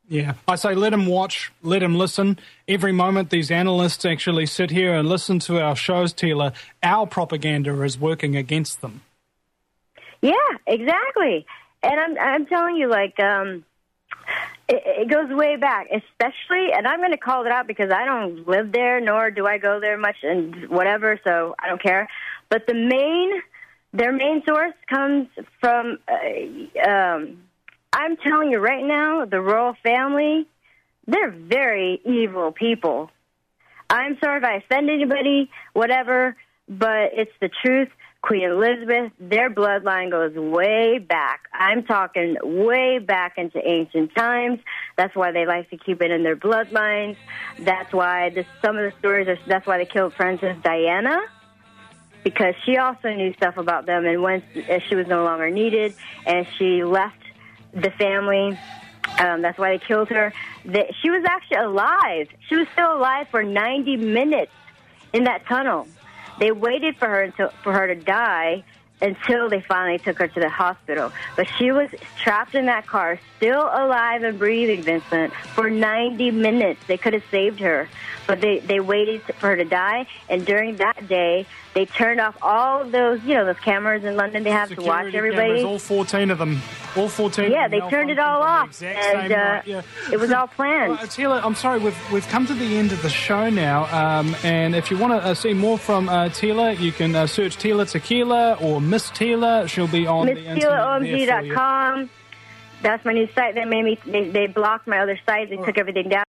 Yeah, I say let them watch, let them listen. Every moment these analysts actually sit here and listen to our shows, Tila, our propaganda is working against them. Yeah, exactly. And I'm I'm telling you, like, um, it, it goes way back, especially, and I'm going to call it out because I don't live there, nor do I go there much and whatever, so I don't care. But the main, their main source comes from... Uh, um, I'm telling you right now, the royal family, they're very evil people. I'm sorry if I offend anybody, whatever, but it's the truth. Queen Elizabeth, their bloodline goes way back. I'm talking way back into ancient times. That's why they like to keep it in their bloodlines. That's why this, some of the stories are, that's why they killed Princess Diana, because she also knew stuff about them, and when she was no longer needed, and she left the family. Um, that's why they killed her. The, she was actually alive. She was still alive for ninety minutes in that tunnel. They waited for her until, for her to die until they finally took her to the hospital. But she was trapped in that car, still alive and breathing, Vincent, for ninety minutes. They could have saved her, but they, they waited for her to die. And during that day, they turned off all of those, you know, those cameras in London they have Security to watch everybody. Cameras, all fourteen of them. All fourteen. Yeah, of they them turned it all off, and uh, yeah. it was all planned. Well, Tila, I'm sorry, we've we've come to the end of the show now, um, and if you want to uh, see more from uh, Tila, you can uh, search Tila Tequila or Miss Tila. She'll be on Miss the Tila internet O M G dot com. That's my new site. They made me. They, they blocked my other site. They took everything down.